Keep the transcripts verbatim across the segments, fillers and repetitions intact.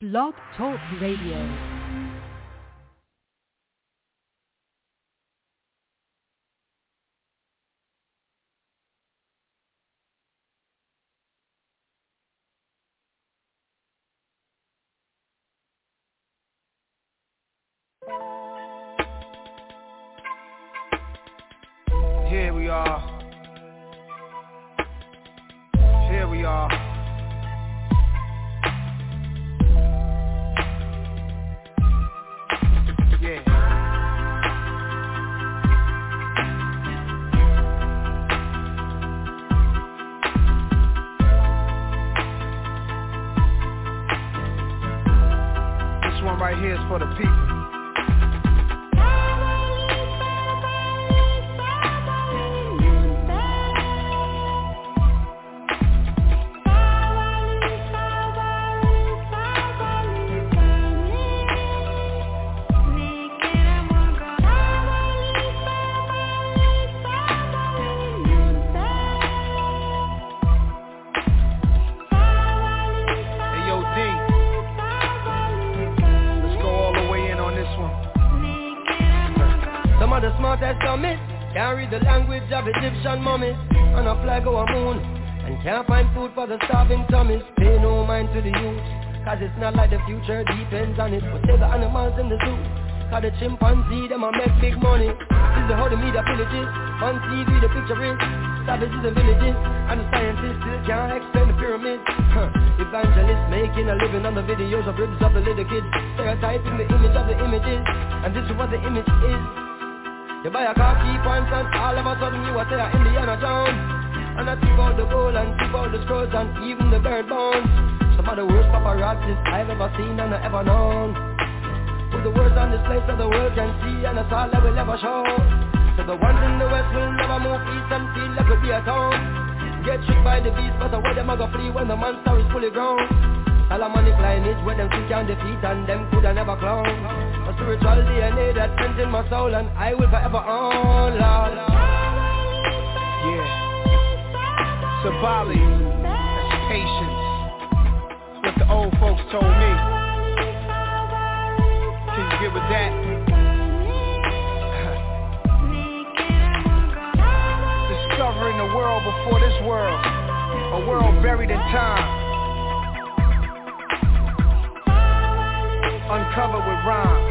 Blog Talk Radio. Here we are. Here we are. Yeah. This one right here is for the people. Can't read the language of Egyptian mummies, and a flag over moon, and can't find food for the starving tummies. Pay no mind to the youth, cause it's not like the future depends on it. But save the animals in the zoo, cause the chimpanzee, them a make big money. This is how the media villages, on T V the picture is savages and villages, and the scientists still can't explain the pyramids. Huh. Evangelists making a living on the videos of ribs of the little kids, stereotyping the image of the images, and this is what the image is. You buy a car, keep on front, all of a sudden you are say Indiana Jones. And I tip out the gold and tip out the scrolls and even the bird bones. Some of the worst paparazzis I've ever seen and ever known. Put the words on display so the world can see, and that's all I will ever show. So the ones in the west will never move east and feel like we'll be at home. Get tricked by the beast, but away them a go flee when the monster is fully grown. Salamonic lineage where them think can defeat and them coulda never clown. A spiritual D N A that sent in my soul and I will forever own, Lord. Yeah. Sabali, that's patience. That's what the old folks told me. Can you get with that? Discovering the world before this world, a world buried in time. Uncovered with rhymes.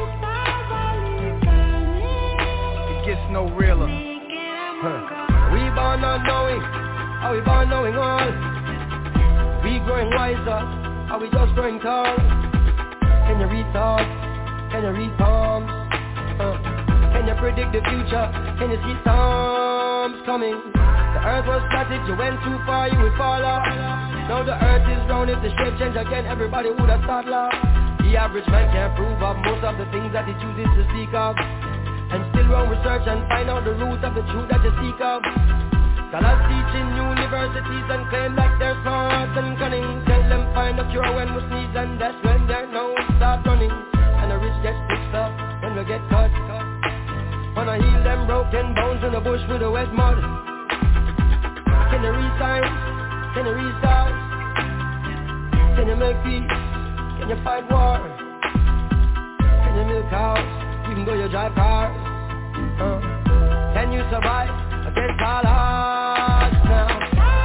It gets no realer. Huh. We born not knowing, are we born knowing all? We growing wiser, are we just growing tall? Can you read thoughts? Can you read palms? Uh. Can you predict the future? Can you see storms coming? The earth was static, you went too far, you will fall off. Now the earth is round, if the shape change again, everybody would have started laugh. The average man can't prove of most of the things that he chooses to speak of, and still run research and find out the root of the truth that you seek of. Scholars teach in universities and claim that they're smart and cunning. Tell them find a cure when we sneeze, and that's when their nose start running. And the rich get fixed up when we get cut. Wanna heal them broken bones in the bush with the wet mud. Can you read signs? Can you read stars? Can you make peace? Can you fight war? Can you milk cows, even though you drive cars? Uh, can you survive against all odds now?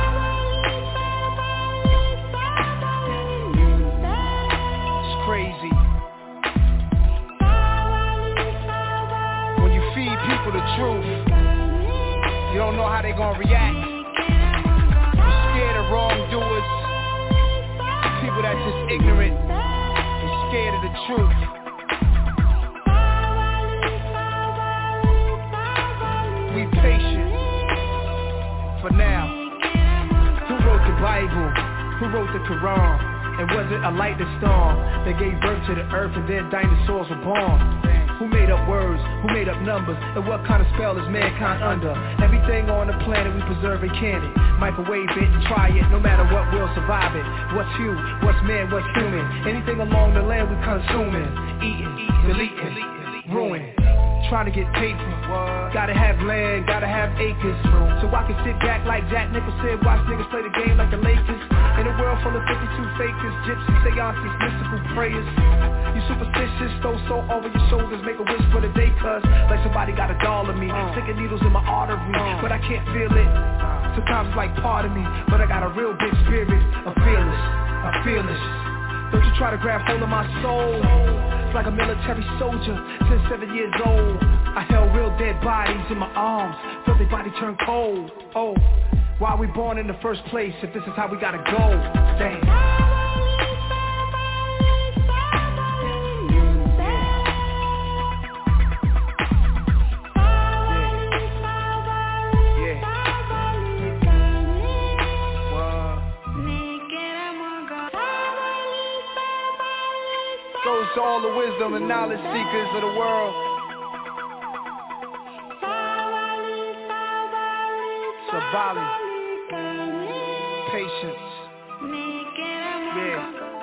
It's crazy. When you feed people the truth, you don't know how they gonna react. You're scared of wrongdoers, people that's just ignorant. Scared of the truth. We patient for now. Who wrote the Bible? Who wrote the Quran? And was it a lightning storm that gave birth to the earth and then dinosaurs were born? Who made up words? Who made up numbers? And what kind of spell is mankind under? Everything on the planet we preserve and can it. Microwave it and try it, no matter what, we'll survive it. What's you? What's man? What's human? Anything along the land we consuming, eating, deleting, ruining. trying to get paper. What? Gotta have land, gotta have acres. So I can sit back like Jack Nicholson, watch niggas play the game like the Lakers. In a world full of fifty-two fakers, gypsy seances, mystical prayers. You superstitious, throw salt over your shoulders, make a wish for the day, cuz like somebody got a doll of me, uh. sticking needles in my artery, uh. but I can't feel it. Sometimes it's like part of me, but I got a real big spirit. I'm fearless, I'm fearless. Don't you try to grab hold of my soul. It's like a military soldier, since seven years old. I held real dead bodies in my arms, felt their body turn cold. Oh, why we born in the first place if this is how we gotta go? Damn. To all the wisdom and knowledge seekers of the world, Savali, patience, yeah.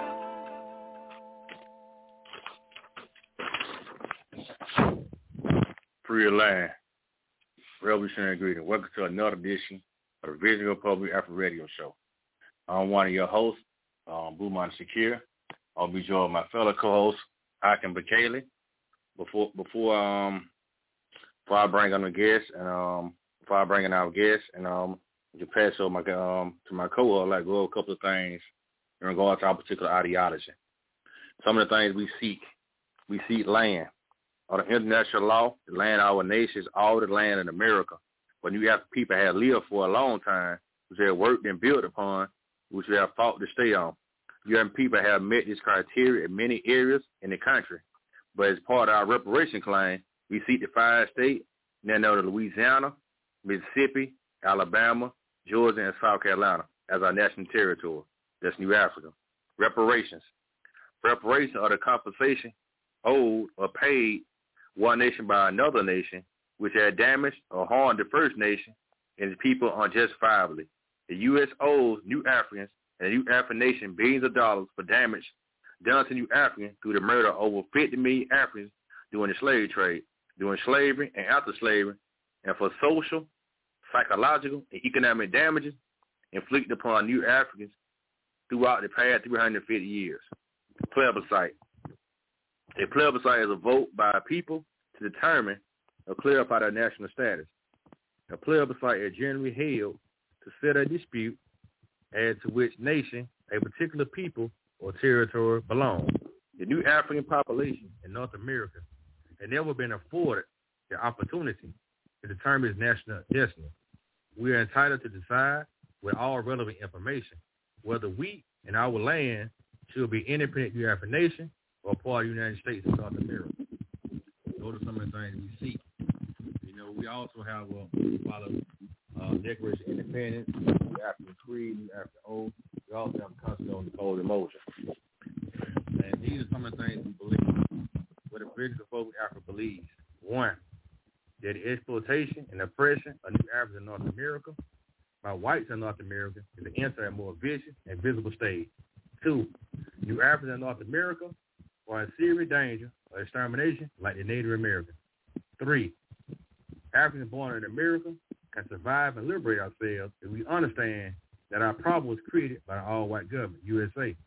Free your land, revolutionary greeting. Welcome to another edition of the Vision Republic Afro Radio Show. I'm one of your hosts, um, Buman Shakir. I'll be joined by my fellow co-host, Hakim Bakali. Before before um before I bring on the guest and um before I bring in our guest and um to pass over my um to my co-host, I'd like to go over a couple of things in regards to our particular ideology. Some of the things we seek, we seek land. Under international law, the land of our nation is all the land in America. But you have people have lived for a long time, which they have worked and built upon, which we have fought to stay on. Young people have met this criteria in many areas in the country. But as part of our reparation claim, we seek the five states, now known as Louisiana, Mississippi, Alabama, Georgia, and South Carolina as our national territory. That's New Africa. Reparations. Reparations are the compensation owed or paid one nation by another nation which had damaged or harmed the first nation and its people unjustifiably. The U S owes New Africans and the New African nation billions of dollars for damage done to New Africans through the murder of over fifty million Africans during the slave trade, during slavery and after slavery, and for social, psychological, and economic damages inflicted upon New Africans throughout the past three hundred fifty years. Plebiscite. A plebiscite is a vote by a people to determine or clarify their national status. A plebiscite is generally held to settle a dispute as to which nation a particular people or territory belongs. The New African population in North America had never been afforded the opportunity to determine its national destiny. We are entitled to decide with all relevant information whether we and our land should be independent New African nation or part of the United States of North America. Those are some of the things we seek. You know, we also have a follow uh, Declaration of Independence, New African Creed, New African Oath. We also have a Constitution on the Code of Motion. And these are some of the things we believe, what the British folk Africa believes. One, that the exploitation and oppression of New Africans in North America by whites in North America is the answer at a more vicious and visible stage. Two, New Africans in North America are in serious danger of extermination like the Native Americans. Three, Africans born in America can survive and liberate ourselves if we understand that our problem was created by the all-white government, U S A.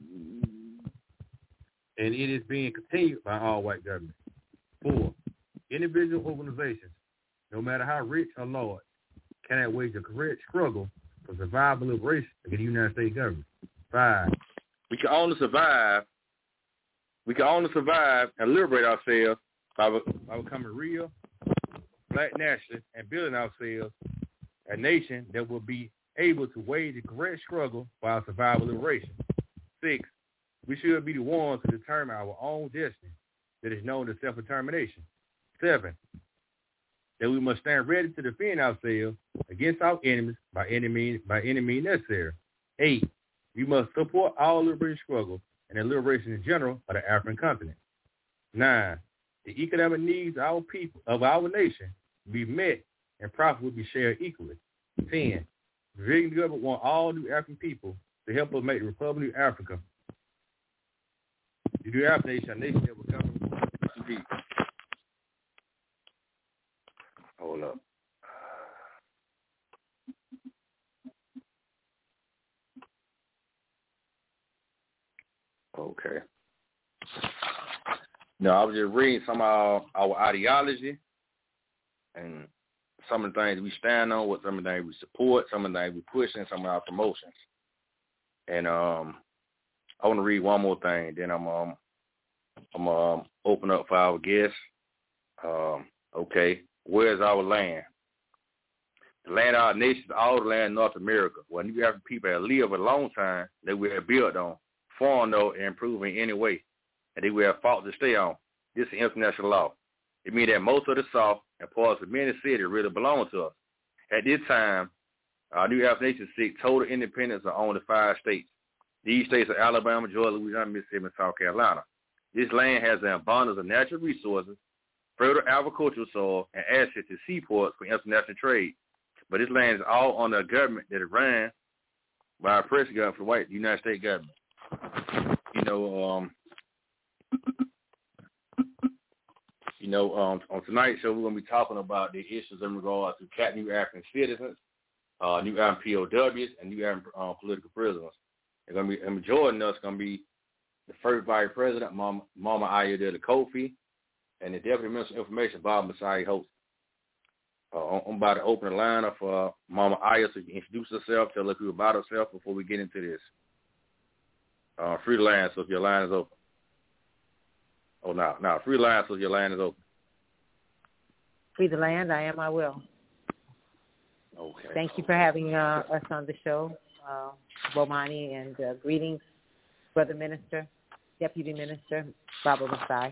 And it is being continued by all-white government. Four, individual organizations, no matter how rich or large, cannot wage a correct struggle for survival and liberation against the United States government. Five, we can only survive, we can only survive and liberate ourselves by, by becoming real black nationalists and building ourselves a nation that will be able to wage a correct struggle for our survival and liberation. Six, we should be the ones to determine our own destiny that is known as self-determination. Seven, that we must stand ready to defend ourselves against our enemies by any means, by any means necessary. Eight, we must support our liberation struggle and the liberation in general of the African continent. Nine, the economic needs of our people, of our nation, be met and profit will be shared equally. Ten, the Brazilian government want all New African people to help us make the Republic of Africa the New African nation, a nation that will come to be. Hold up. Okay. No, I was just reading some of our, our ideology and some of the things we stand on, what some of the things we support, some of the things we push, and some of our promotions. And um, I want to read one more thing, then I'm um, I'm um, open up for our guests. Um, okay, where's our land? The land of our nation is all the land in North America. When you have people that live a long time, that we have built on, foreign though, and improving in any way, and they will have fought to stay on. This is international law. It means that most of the South and parts of many cities really belong to us. At this time, our new African nation seek total independence of only five states. These states are Alabama, Georgia, Louisiana, Mississippi, and South Carolina. This land has an abundance of natural resources, fertile agricultural soil, and access to seaports for international trade. But this land is all under a government that is run by a president for the white United States government. You know, um, you know, um, on tonight's show, we're going to be talking about the issues in regard to cat new African citizens, uh, new African P O Ws, and new African uh, political prisoners. They're going to be, and majority of us going to be the first vice president, Mama, Mama Ayodele Kofi, and the deputy minister of information, Bob Masai Host. Uh, I'm about to open the line up for uh, Mama Aya to introduce herself, tell us about herself before we get into this. Uh, free line, so if your line is open. Oh, no, no, free line, so if your line is open. Free the land, I am, I will. Okay. Thank you for having uh, us on the show, uh, Bomani, and uh, greetings, Brother Minister, Deputy Minister, Baba Masai.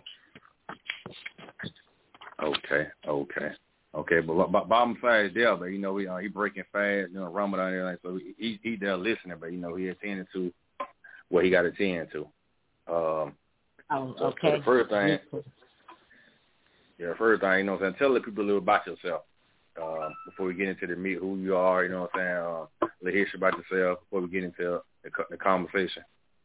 Okay, okay. Okay, but Bob Masai is there, but, you know, he, uh, he breaking fast, you know, Ramadan and everything, so he, he there listening, but, you know, he attending to what he got to attend to. Um, oh, so, okay. So the first thing, yeah, the first thing, you know what I'm saying, tell the people a little about yourself uh, before we get into the meat, who you are, you know what I'm saying, uh, a little history about yourself before we get into the, the conversation.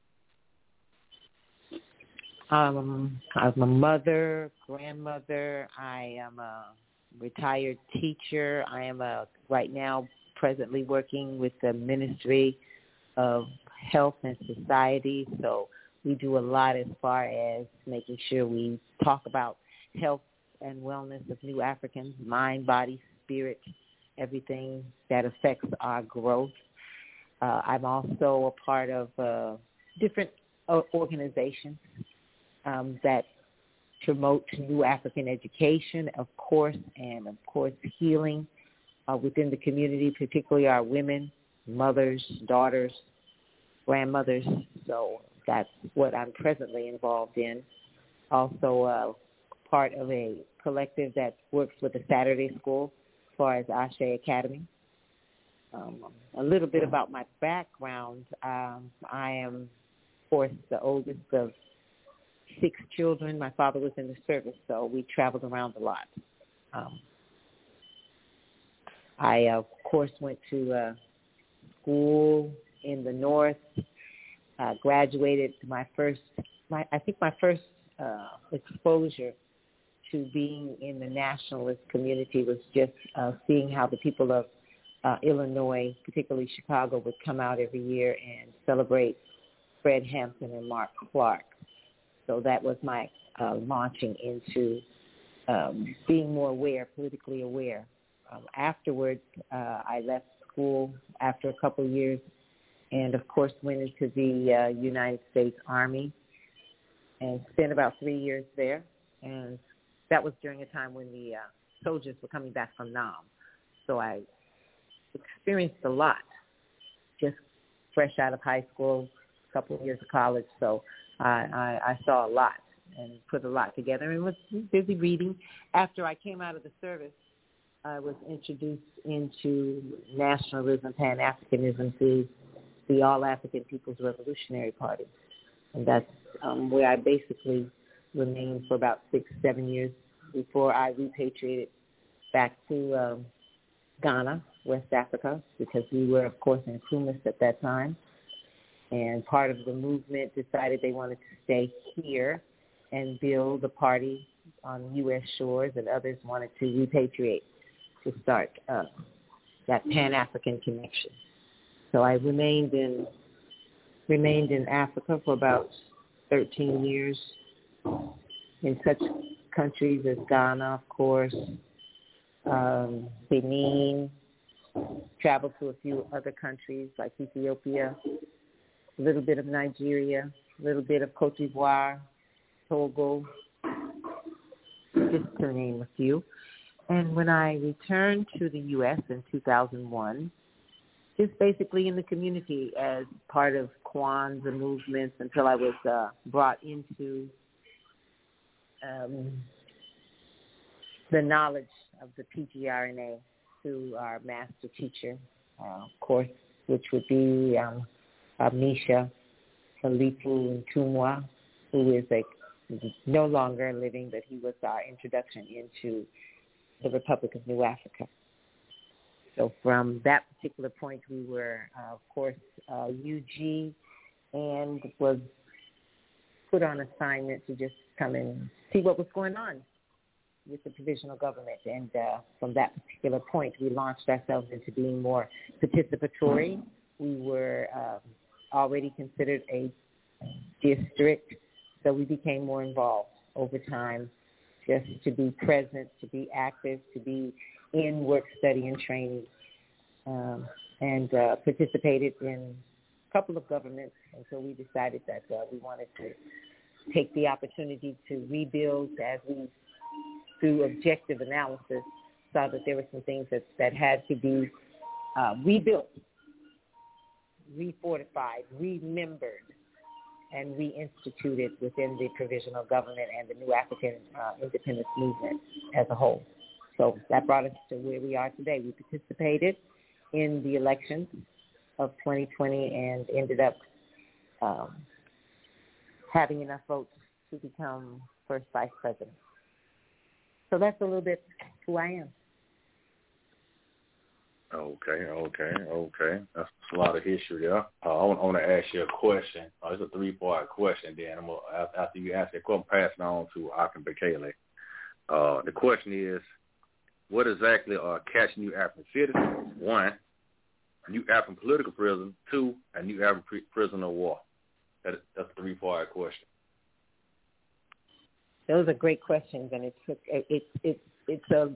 Um, I'm a mother, grandmother. I am a retired teacher. I am a, right now presently working with the Ministry of Health and Society. So we do a lot as far as making sure we talk about health and wellness of new Africans, mind, body, spirit, everything that affects our growth. Uh, I'm also a part of uh, different uh, organizations um, that promote new African education, of course, and, of course, healing uh, within the community, particularly our women, mothers, daughters, grandmothers. So that's what I'm presently involved in. Also uh, part of a collective that works with the Saturday School as far as Ashe Academy. Um, a little bit about my background. Um, I am, of course, the oldest of six children. My father was in the service, so we traveled around a lot. Um, I, uh, of course, went to uh, school in the North, uh, graduated my first, my, I think my first uh, exposure to being in the nationalist community was just uh, seeing how the people of uh, Illinois, particularly Chicago, would come out every year and celebrate Fred Hampton and Mark Clark. So that was my uh, launching into um, being more aware, politically aware. Um, afterwards, uh, I left school after a couple of years and, of course, went into the uh, United States Army and spent about three years there. And that was during a time when the uh, soldiers were coming back from Nam. So I experienced a lot, just fresh out of high school, a couple of years of college. So I, I, I saw a lot and put a lot together and was busy reading. After I came out of the service, I was introduced into nationalism, Pan-Africanism through the All-African People's Revolutionary Party. And that's um, where I basically remained for about six, seven years before I repatriated back to um, Ghana, West Africa, because we were, of course, in Kumis at that time. And part of the movement decided they wanted to stay here and build a party on U S shores, and others wanted to repatriate. to start uh, that Pan-African connection. So I remained in remained in Africa for about thirteen years in such countries as Ghana, of course, um, Benin, traveled to a few other countries like Ethiopia, a little bit of Nigeria, a little bit of Cote d'Ivoire, Togo, just to name a few. And when I returned to the U S in two thousand one, just basically in the community as part of Kwanzaa movements until I was uh, brought into um, the knowledge of the P G R N A through our master teacher, uh, of course, which would be um, Misha Khalifu Ntumwa, who is a, no longer living, but he was our introduction into the Republic of New Africa. So from that particular point, we were, uh, of course, uh, U G, and was put on assignment to just come and see what was going on with the provisional government. And uh, from that particular point, we launched ourselves into being more participatory. We were uh, already considered a district, so we became more involved over time, just to be present, to be active, to be in work, study, and training, um, and uh, participated in a couple of governments until we decided that uh, we wanted to take the opportunity to rebuild as we, through objective analysis, saw that there were some things that, that had to be uh, rebuilt, refortified, remembered, and reinstituted within the provisional government and the New African uh, independence movement as a whole. So that brought us to where we are today. We participated in the elections of twenty twenty and ended up um, having enough votes to become first vice president. So that's a little bit who I am. Okay, okay, okay. That's a lot of history there. Uh, I, want, I want to ask you a question. Uh, it's a three-part question, then. I'm gonna, after you ask that question, I'm passing on to Akin Bekele. Uh, the question is, what exactly are catch New African citizens? One, New African political prison. Two, a New African prisoner of war. That, that's a three-part question. Those are great questions, and it took it, it, it it's a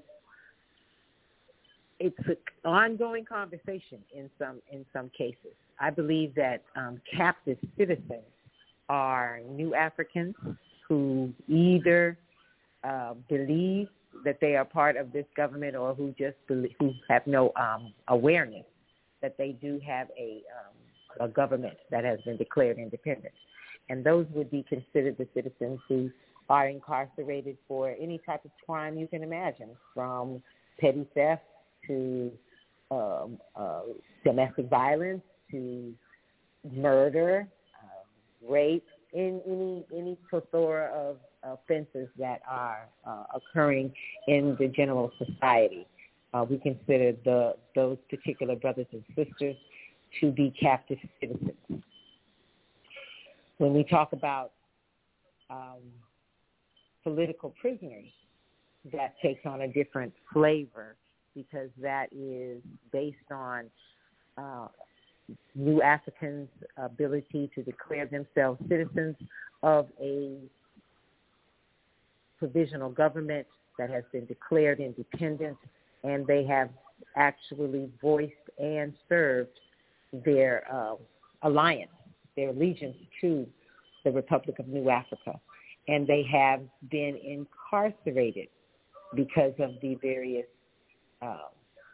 it's an ongoing conversation in some in some cases. I believe that um, captive citizens are New Africans who either uh, believe that they are part of this government, or who just believe, who have no um, awareness that they do have a um, a government that has been declared independent, and those would be considered the citizens who are incarcerated for any type of crime you can imagine, from petty theft to um, uh, domestic violence to murder, uh, rape, in any any plethora of offenses that are uh, occurring in the general society. Uh, we consider the those particular brothers and sisters to be captive citizens. When we talk about um, political prisoners, that takes on a different flavor, because that is based on uh, New Africans' ability to declare themselves citizens of a provisional government that has been declared independent, and they have actually voiced and served their uh, alliance, their allegiance to the Republic of New Africa. And they have been incarcerated because of the various, uh,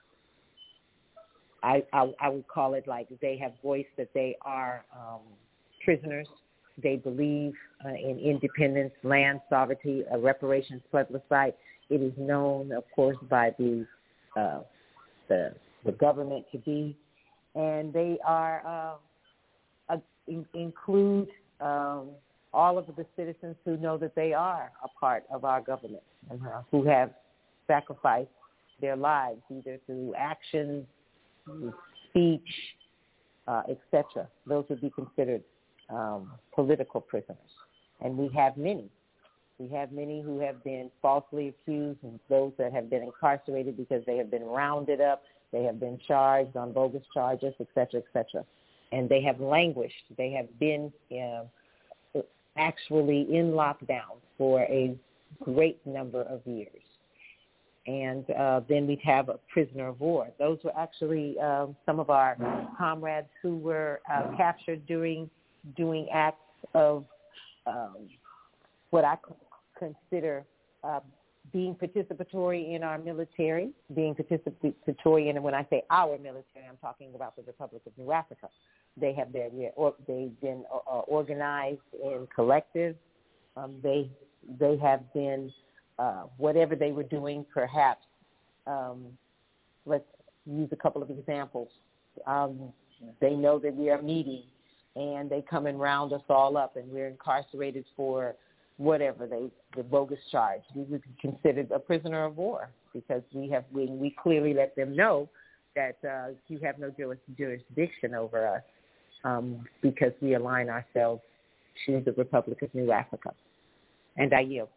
I, I, I would call it like they have voiced that they are um, prisoners. They believe uh, in independence, land sovereignty, a reparations plebiscite. It is known, of course, by the uh, the, the government to be, and they are uh, uh, in, include um, all of the citizens who know that they are a part of our government, and uh, who have sacrificed their lives either through actions, through speech, uh, et cetera. Those would be considered um, political prisoners, and we have many. We have many who have been falsely accused and those that have been incarcerated because they have been rounded up, they have been charged on bogus charges, et cetera, et cetera. And they have languished. They have been uh, actually in lockdown for a great number of years. And uh, then we'd have a prisoner of war. Those were actually uh, some of our comrades who were uh, captured during doing acts of um, what I consider uh, being participatory in our military, being participatory in, and when I say our military, I'm talking about the Republic of New Africa. They have their, or they've been uh, organized in collectives. Um, they they have been uh, whatever they were doing. Perhaps um, let's use a couple of examples. Um, they know that we are meeting, and they come and round us all up, and we're incarcerated for whatever they the bogus charge. We would be considered a prisoner of war because we have we, we clearly let them know that uh, you have no juris, jurisdiction over us um, because we align ourselves to the Republic of New Africa. And I yield.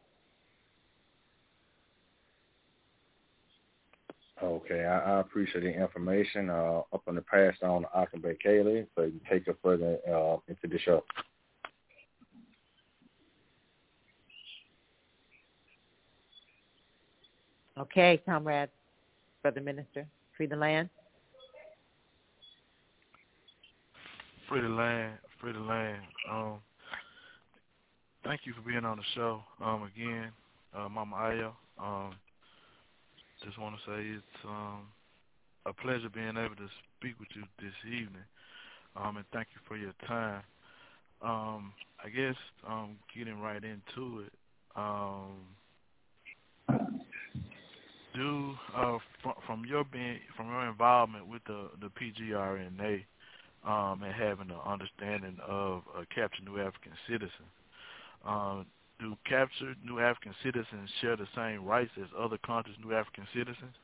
Okay, I, I appreciate the information. Uh, I'm going to pass on to Akinbe Kaylee so you can take it further uh, into the show. Okay, comrade, Brother Minister, free the land. Free the land, free the land. Um, thank you for being on the show um, again, uh, Mama Aya. Um, just want to say it's um, a pleasure being able to speak with you this evening, um, and thank you for your time. Um, I guess um, getting right into it. Um, Do uh, from, from your being from your involvement with the the P G R N A um, and having an understanding of uh, captured New African citizens, um, do captured New African citizens share the same rights as other countries' New African citizens?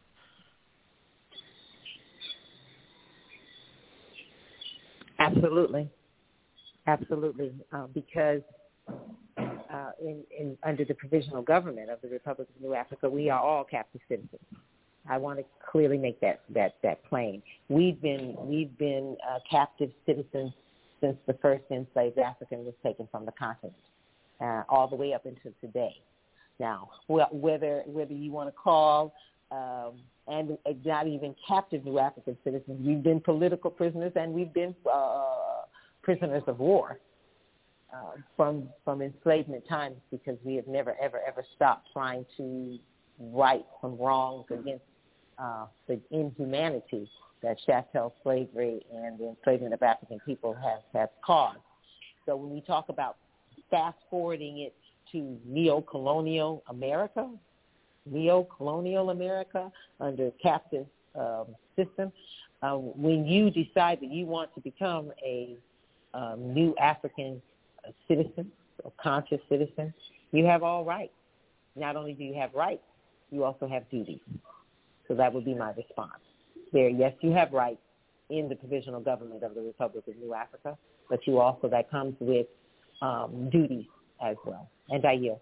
Absolutely, absolutely, uh, because. Uh, in, in under the provisional government of the Republic of New Africa, we are all captive citizens. I want to clearly make that that, that plain. We've been we've been uh, captive citizens since the first enslaved African was taken from the continent, uh, all the way up until today. Now, whether whether you want to call um, and not even captive New African citizens, we've been political prisoners and we've been uh, prisoners of war. Uh, from from enslavement times, because we have never, ever, ever stopped trying to right some wrongs against uh, the inhumanity that chattel slavery and the enslavement of African people have, have caused. So when we talk about fast-forwarding it to neo-colonial America, neo-colonial America under captive um, system, uh, when you decide that you want to become a um, new African a citizen, a conscious citizen, you have all rights. Not only do you have rights, you also have duties. So that would be my response. There, yes, you have rights in the provisional government of the Republic of New Africa, but you also, that comes with um, duties as well. And I yield.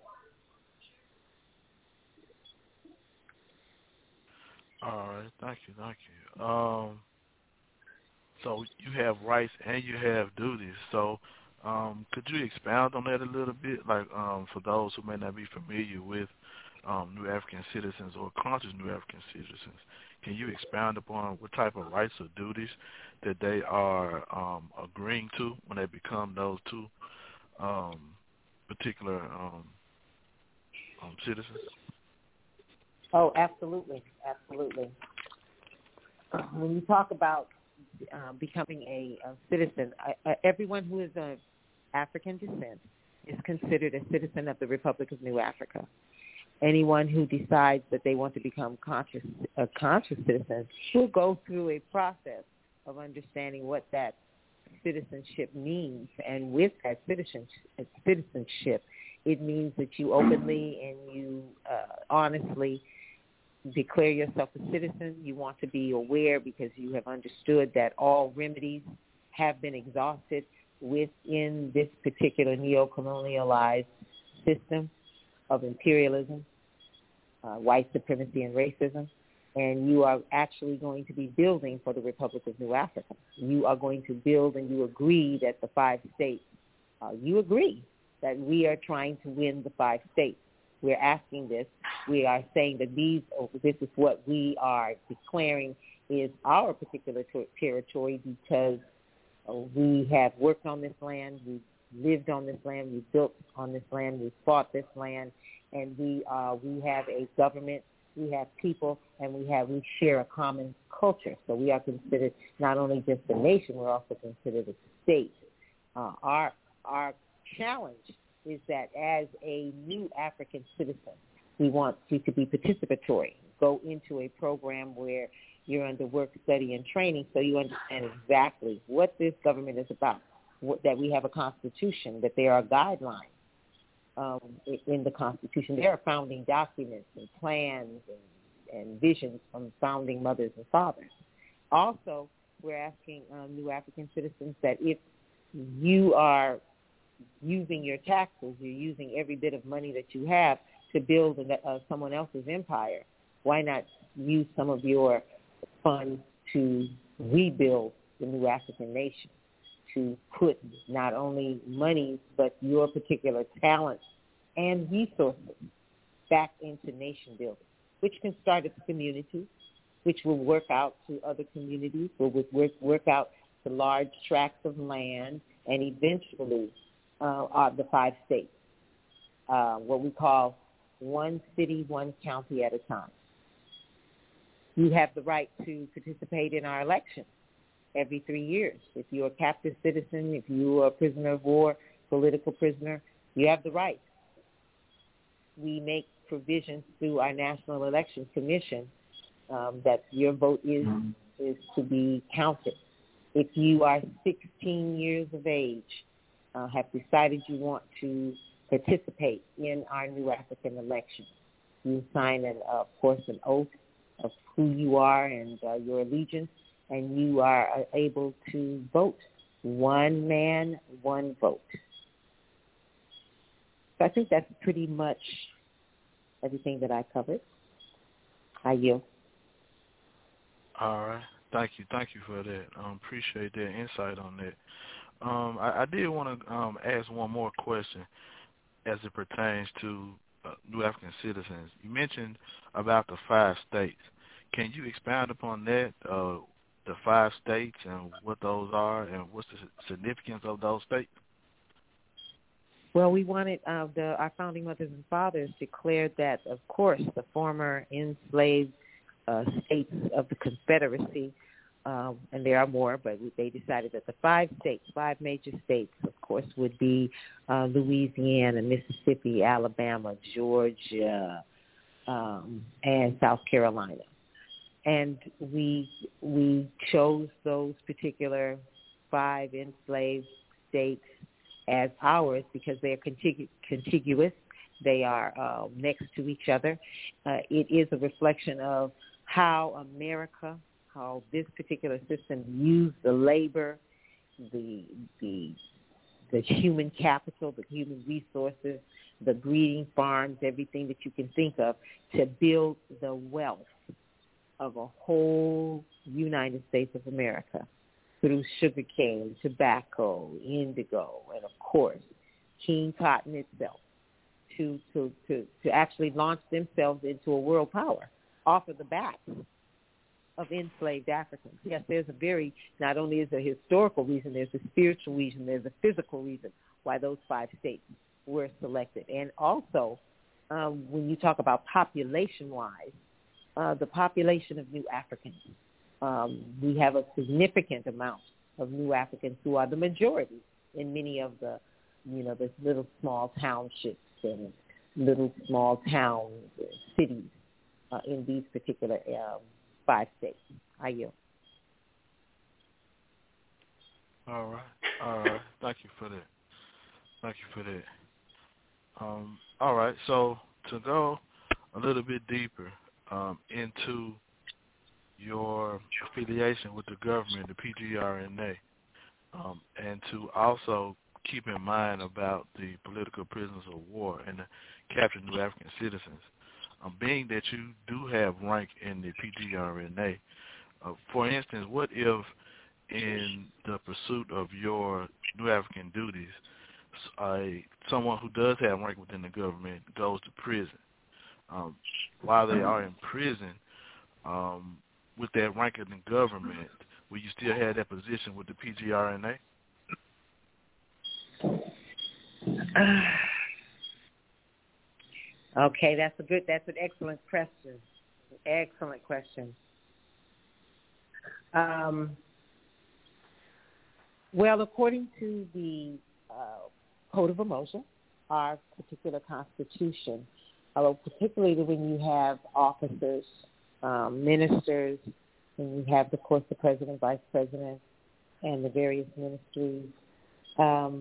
All right, thank you, thank you. Um, so you have rights and you have duties. So Um, could you expound on that a little bit, like um, for those who may not be familiar with um, New African citizens or conscious New African citizens? Can you expound upon what type of rights or duties that they are um, agreeing to when they become those two um, particular um, um, citizens? Oh, absolutely, absolutely. When you talk about Uh, becoming a, a citizen, I, uh, everyone who is of African descent is considered a citizen of the Republic of New Africa. Anyone who decides that they want to become conscious, a conscious citizen will go through a process of understanding what that citizenship means. And with that citizenship, it means that you openly and you uh, honestly declare yourself a citizen. You want to be aware because you have understood that all remedies have been exhausted within this particular neo-colonialized system. of imperialism, uh, white supremacy, and racism. And you are actually going to be building for the Republic of New Africa. You are going to build, and you agree that the five states, uh, you agree that we are trying to win the five states. We're asking this. We are saying that these, this is what we are declaring is our particular ter- territory because we have worked on this land, we've lived on this land, we've built on this land, we've fought this land, and we uh, we have a government, we have people, and we have we share a common culture. So we are considered not only just a nation, we're also considered a state. Uh, our our challenge is that as a new African citizen, we want you to be participatory. Go into a program where you're under work, study, and training so you understand exactly what this government is about, what, that we have a constitution, that there are guidelines um, in the Constitution. There are founding documents and plans and, and visions from founding mothers and fathers. Also, we're asking um, new African citizens that if you are using your taxes, you're using every bit of money that you have to build uh, someone else's empire, why not use some of your funds to rebuild the new African nation, to put not only money but your particular talents and resources back into nation building, which can start at the community, which will work out to other communities, will work, work out to large tracts of land, and eventually uh, are the five states, uh, what we call one city, one county at a time. You have the right to participate in our elections every three years. If you're a captive citizen, if you are a prisoner of war, political prisoner, you have the right. We make provisions through our National Election Commission um, that your vote is is to be counted. If you are sixteen years of age, uh, have decided you want to participate in our new African election, you sign, an, uh, of course, an oath of who you are and uh, your allegiance, and you are uh, able to vote. One man, one vote. So I think that's pretty much everything that I covered. I yield. All right. Thank you. Thank you for that. Um, appreciate that insight on that. Um, I, I did want to um, ask one more question as it pertains to uh, New African citizens. You mentioned about the five states. Can you expound upon that, uh, the five states and what those are and what's the significance of those states? Well, we wanted, uh, the, our founding mothers and fathers declared that, of course, the former enslaved uh, states of the Confederacy, um, and there are more, but they decided that the five states, five major states, of course, would be uh, Louisiana, Mississippi, Alabama, Georgia, um, and South Carolina. And we we chose those particular five enslaved states as ours because they are contigu- contiguous. They are uh, next to each other. Uh, it is a reflection of how America, how this particular system used the labor, the the the human capital, the human resources, the breeding farms, everything that you can think of to build the wealth of a whole United States of America through sugarcane, tobacco, indigo, and of course, King Cotton itself, to, to, to, to actually launch themselves into a world power off of the backs of enslaved Africans. Yes, there's a very, not only is there a historical reason, there's a spiritual reason, there's a physical reason why those five states were selected. And also, um, when you talk about population-wise, Uh, the population of New Africans. Um, we have a significant amount of New Africans who are the majority in many of the, you know, the little small townships and little small towns, cities uh, in these particular um, five states. I yield. All right. All right. Thank you for that. Thank you for that. Um, all right. So to go a little bit deeper, Um, into your affiliation with the government, the P G R N A, um, and to also keep in mind about the political prisoners of war and the captured New African citizens? Um, being that you do have rank in the P G R N A, uh, for instance, what if in the pursuit of your New African duties, uh, someone who does have rank within the government goes to prison? Um, while they are in prison, um, with that rank in the government, will you still have that position with the P G R N A? Okay, that's a good, that's an excellent question. Excellent question. Um, well, according to the uh, Code of Emotion, our particular constitution, uh, particularly when you have officers, um, ministers, and you have, of course, the president, vice president, and the various ministries, um,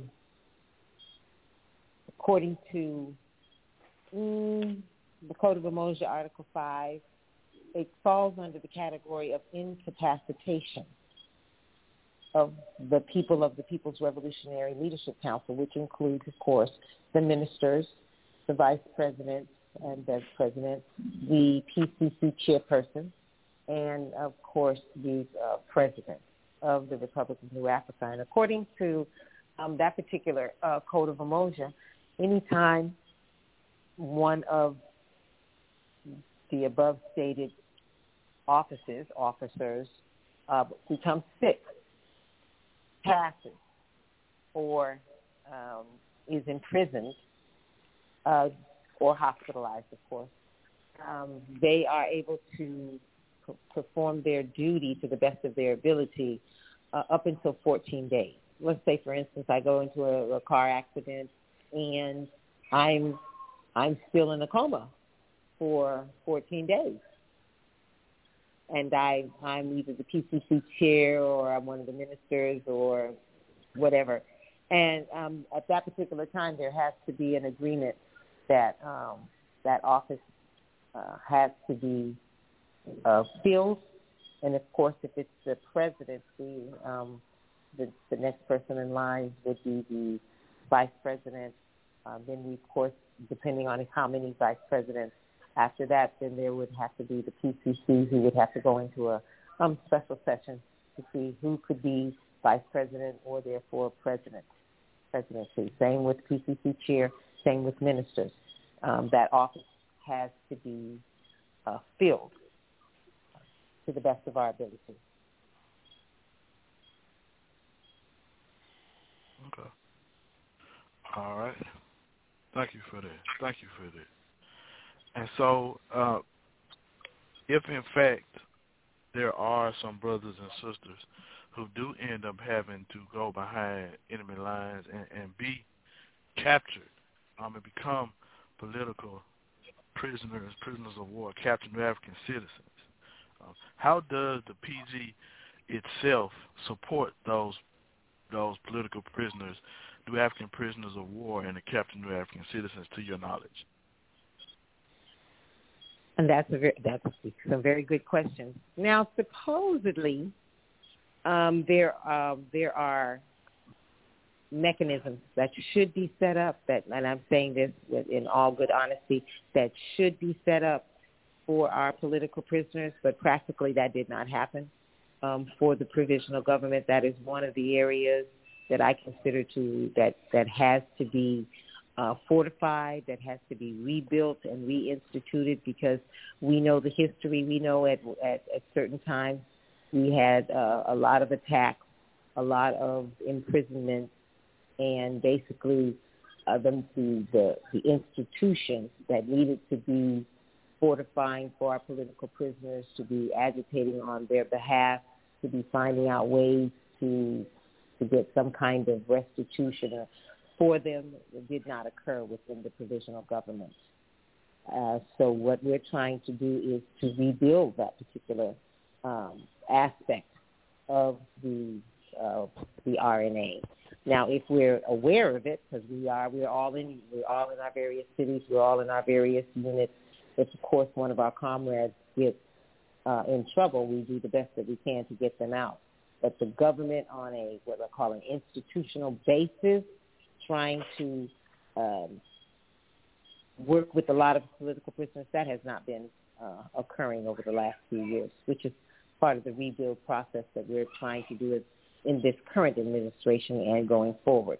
according to Mm, the Code of Emotion, Article five, it falls under the category of incapacitation of the people of the People's Revolutionary Leadership Council, which includes, of course, the ministers, the vice president and the president, the P C C chairperson, and, of course, the uh, president of the Republic of New Africa. And according to um, that particular uh, Code of Emotion, anytime one of the above stated offices, officers, uh, becomes sick, passes, or um, is imprisoned uh, or hospitalized, of course, um, they are able to p- perform their duty to the best of their ability uh, up until fourteen days. Let's say, for instance, I go into a, a car accident and I'm I'm still in a coma for fourteen days. And I, I'm either the P C C chair or I'm one of the ministers or whatever. And um, at that particular time, there has to be an agreement that um, that office uh, has to be uh, filled. And, of course, if it's the presidency, um, the, the next person in line would be the vice president. Uh, then we, of course, depending on how many vice presidents after that, then there would have to be the P C C who would have to go into a um, special session to see who could be vice president or therefore president, presidency. Same with P C C chair, same with ministers. Um, that office has to be uh, filled to the best of our ability. Okay. All right. Thank you for that. Thank you for that. And so, uh, if in fact there are some brothers and sisters who do end up having to go behind enemy lines and, and be captured, um, and become political prisoners, prisoners of war, captured New African citizens, um, how does the P G itself support those those political prisoners, New African prisoners of war, and the captured New African citizens, to your knowledge? And that's a very, that's some very good questions. Now, supposedly, um, there uh, there are mechanisms that should be set up, that, and I'm saying this with, in all good honesty, that should be set up for our political prisoners, but practically that did not happen um, for the provisional government. That is one of the areas that I consider to that that has to be uh, fortified, that has to be rebuilt and reinstituted, because we know the history. We know at at, at certain times we had uh, a lot of attacks, a lot of imprisonment, and basically uh, the, the the institutions that needed to be fortifying for our political prisoners, to be agitating on their behalf, to be finding out ways to to get some kind of restitution for them, did not occur within the provisional government. Uh, so what we're trying to do is to rebuild that particular um, aspect of the uh, the R N A. Now, if we're aware of it, because we are, we're all in, we're all in our various cities, we're all in our various units. If, of course, one of our comrades gets uh, in trouble, we do the best that we can to get them out. But the government, on a what I call an institutional basis, trying to um, work with a lot of political prisoners, that has not been uh, occurring over the last few years, which is part of the rebuild process that we're trying to do in this current administration and going forward.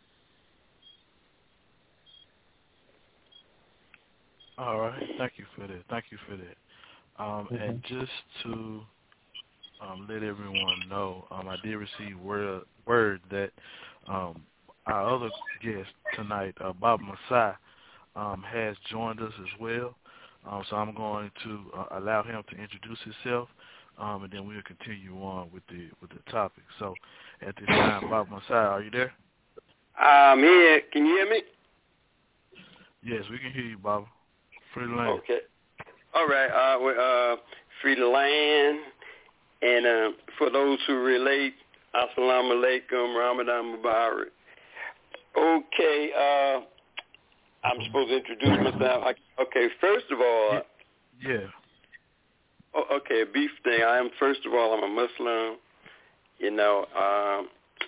All right. Thank you for that. Thank you for that. Um, mm-hmm. And just to um, let everyone know, um, I did receive word, word that um, our other guest tonight, uh, Bob Masai, um, has joined us as well. Um, so I'm going to uh, allow him to introduce himself, um, and then we'll continue on with the with the topic. So at this time, Bob Masai, are you there? I'm here. Can you hear me? Yes, we can hear you, Bob. Free the land. Okay. All right. Uh, we're, uh, free the land. And uh, for those who relate, Assalamu alaikum, Ramadan Mubarak. Okay. Uh, I'm supposed to introduce myself. I, okay. First of all. Yeah. Oh, okay. A beef thing. I am, first of all, I'm a Muslim. You know, um,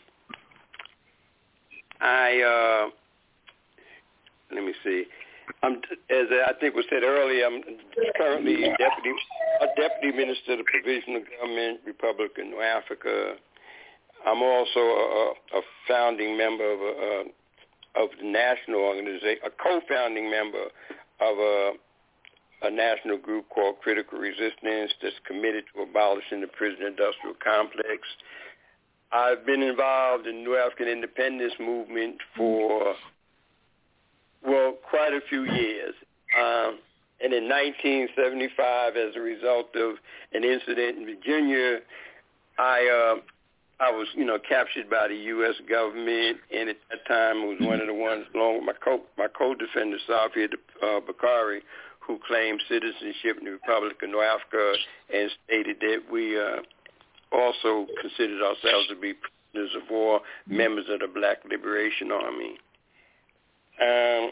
I, uh, let me see. I'm, as I think was said earlier, I'm currently deputy, a deputy minister of the Provisional Government, Republic of North Africa. I'm also a, a founding member of a, of the national organization, a co-founding member of a, a national group called Critical Resistance that's committed to abolishing the prison-industrial complex. I've been involved in the New African independence movement for Well, quite a few years. Um, and in nineteen seventy-five, as a result of an incident in Virginia, I uh, I was, you know, captured by the U S government, and at that time I was one of the ones, along with my co my co-defendant, Safia uh, Bakari, who claimed citizenship in the Republic of North Africa and stated that we uh, also considered ourselves to be prisoners of war, members of the Black Liberation Army. Um,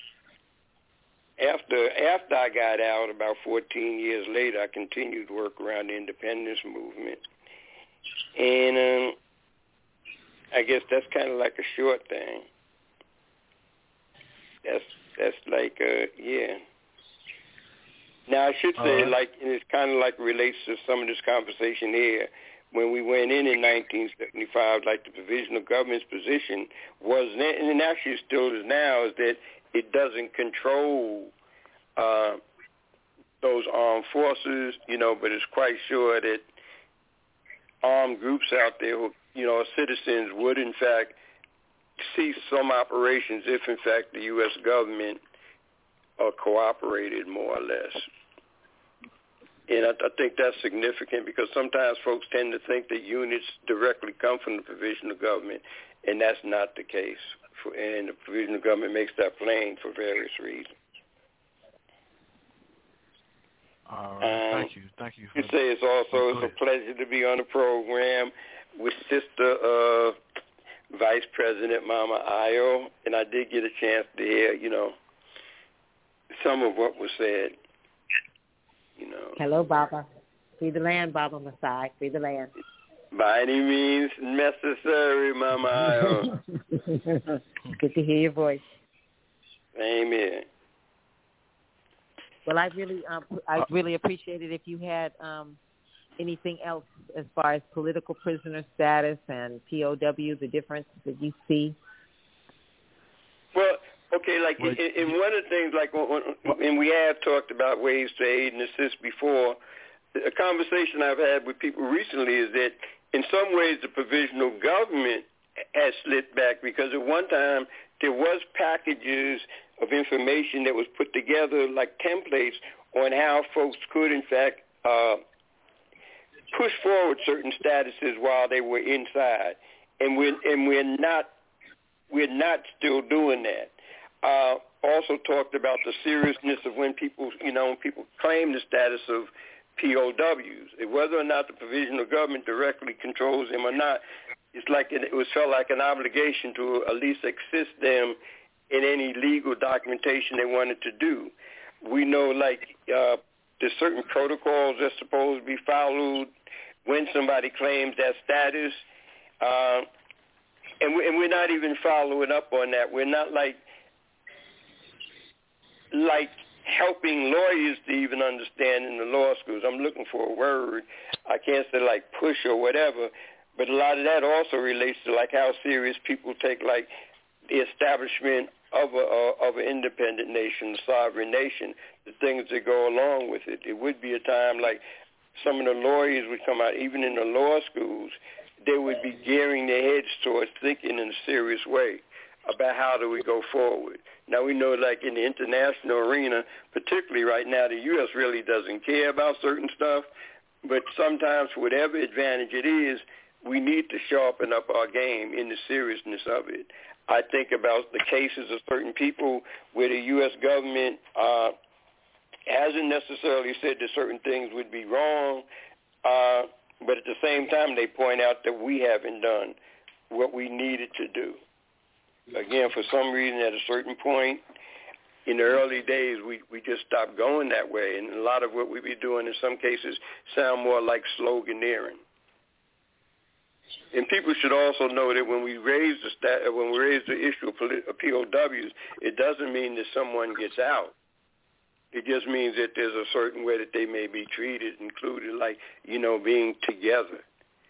after after I got out, about fourteen years later, I continued to work around the independence movement, and um, I guess that's kind of like a short thing. That's that's like uh, yeah. Now I should say, uh, like, and it's kind of like relates to some of this conversation here. When we went in in nineteen seventy-five, like the provisional government's position was, and it actually still is now, is that it doesn't control uh, those armed forces, you know, but it's quite sure that armed groups out there, who, you know, citizens would in fact cease some operations if in fact the U S government uh, cooperated more or less. And I, I think that's significant because sometimes folks tend to think that units directly come from the provisional government, and that's not the case. For, and the provisional government makes that plain for various reasons. All right. Um, Thank you. Thank you. You say it's also it's a pleasure to be on the program with Sister uh, Vice President Mama Ayo, and I did get a chance to hear, you know, some of what was said. You know. Hello, Baba. Free the land, Baba Masai. Free the land. By any means necessary, Mama. Good to hear your voice. Amen. Well, I really, um, I really appreciate it if you had um, anything else as far as political prisoner status and P O W, the difference that you see. Well, okay, like, and one of the things, like, and we have talked about ways to aid and assist before, a conversation I've had with people recently is that in some ways the provisional government has slipped back because at one time there was packages of information that was put together like templates on how folks could, in fact, uh, push forward certain statuses while they were inside. And we're, and we're not, we're not still doing that. Uh, also talked about the seriousness of when people, you know, when people claim the status of P O Ws, whether or not the provisional government directly controls them or not. It's like it, it was felt like an obligation to at least assist them in any legal documentation they wanted to do. We know, like, uh, there's certain protocols that's supposed to be followed when somebody claims that status. Uh, and, we, and we're not even following up on that. We're not like like helping lawyers to even understand in the law schools. I'm looking for a word. I can't say like push or whatever, but a lot of that also relates to like how serious people take like the establishment of a of an independent nation, a sovereign nation, the things that go along with it. It would be a time like some of the lawyers would come out, even in the law schools, they would be gearing their heads towards thinking in a serious way about how do we go forward. Now, we know like in the international arena, particularly right now, the U S really doesn't care about certain stuff, but sometimes whatever advantage it is, we need to sharpen up our game in the seriousness of it. I think about the cases of certain people where the U S government uh, hasn't necessarily said that certain things would be wrong, uh, but at the same time they point out that we haven't done what we needed to do. Again, for some reason at a certain point in the early days, we, we just stopped going that way, and a lot of what we be doing in some cases sound more like sloganeering. And people should also know that when we raise the stat, when we raise the issue of P O Ws, it doesn't mean that someone gets out. It just means that there's a certain way that they may be treated, included like, you know, being together.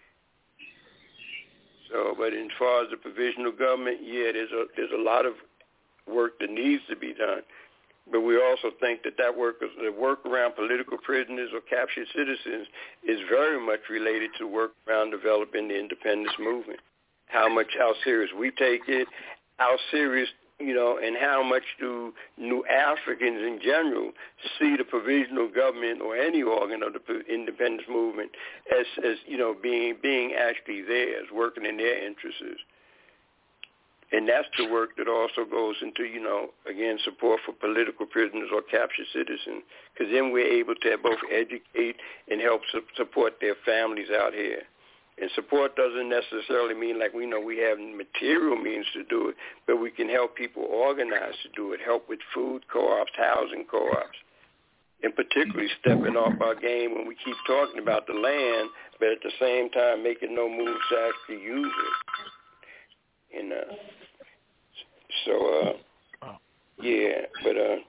So, but as far as the provisional government, yeah, there's a there's a lot of work that needs to be done. But we also think that that work, the work around political prisoners or captured citizens is very much related to work around developing the independence movement. How much, how serious we take it, how serious, you know, and how much do New Africans in general see the provisional government or any organ of the independence movement as, as you know, being being actually theirs, working in their interests. And that's the work that also goes into, you know, again, support for political prisoners or captured citizens, because then we're able to both educate and help su- support their families out here. And support doesn't necessarily mean like we know we have material means to do it, but we can help people organize to do it, help with food co-ops, housing co-ops, and particularly stepping off our game when we keep talking about the land, but at the same time making no moves to actually use it. And uh, so, uh, yeah, but, uh,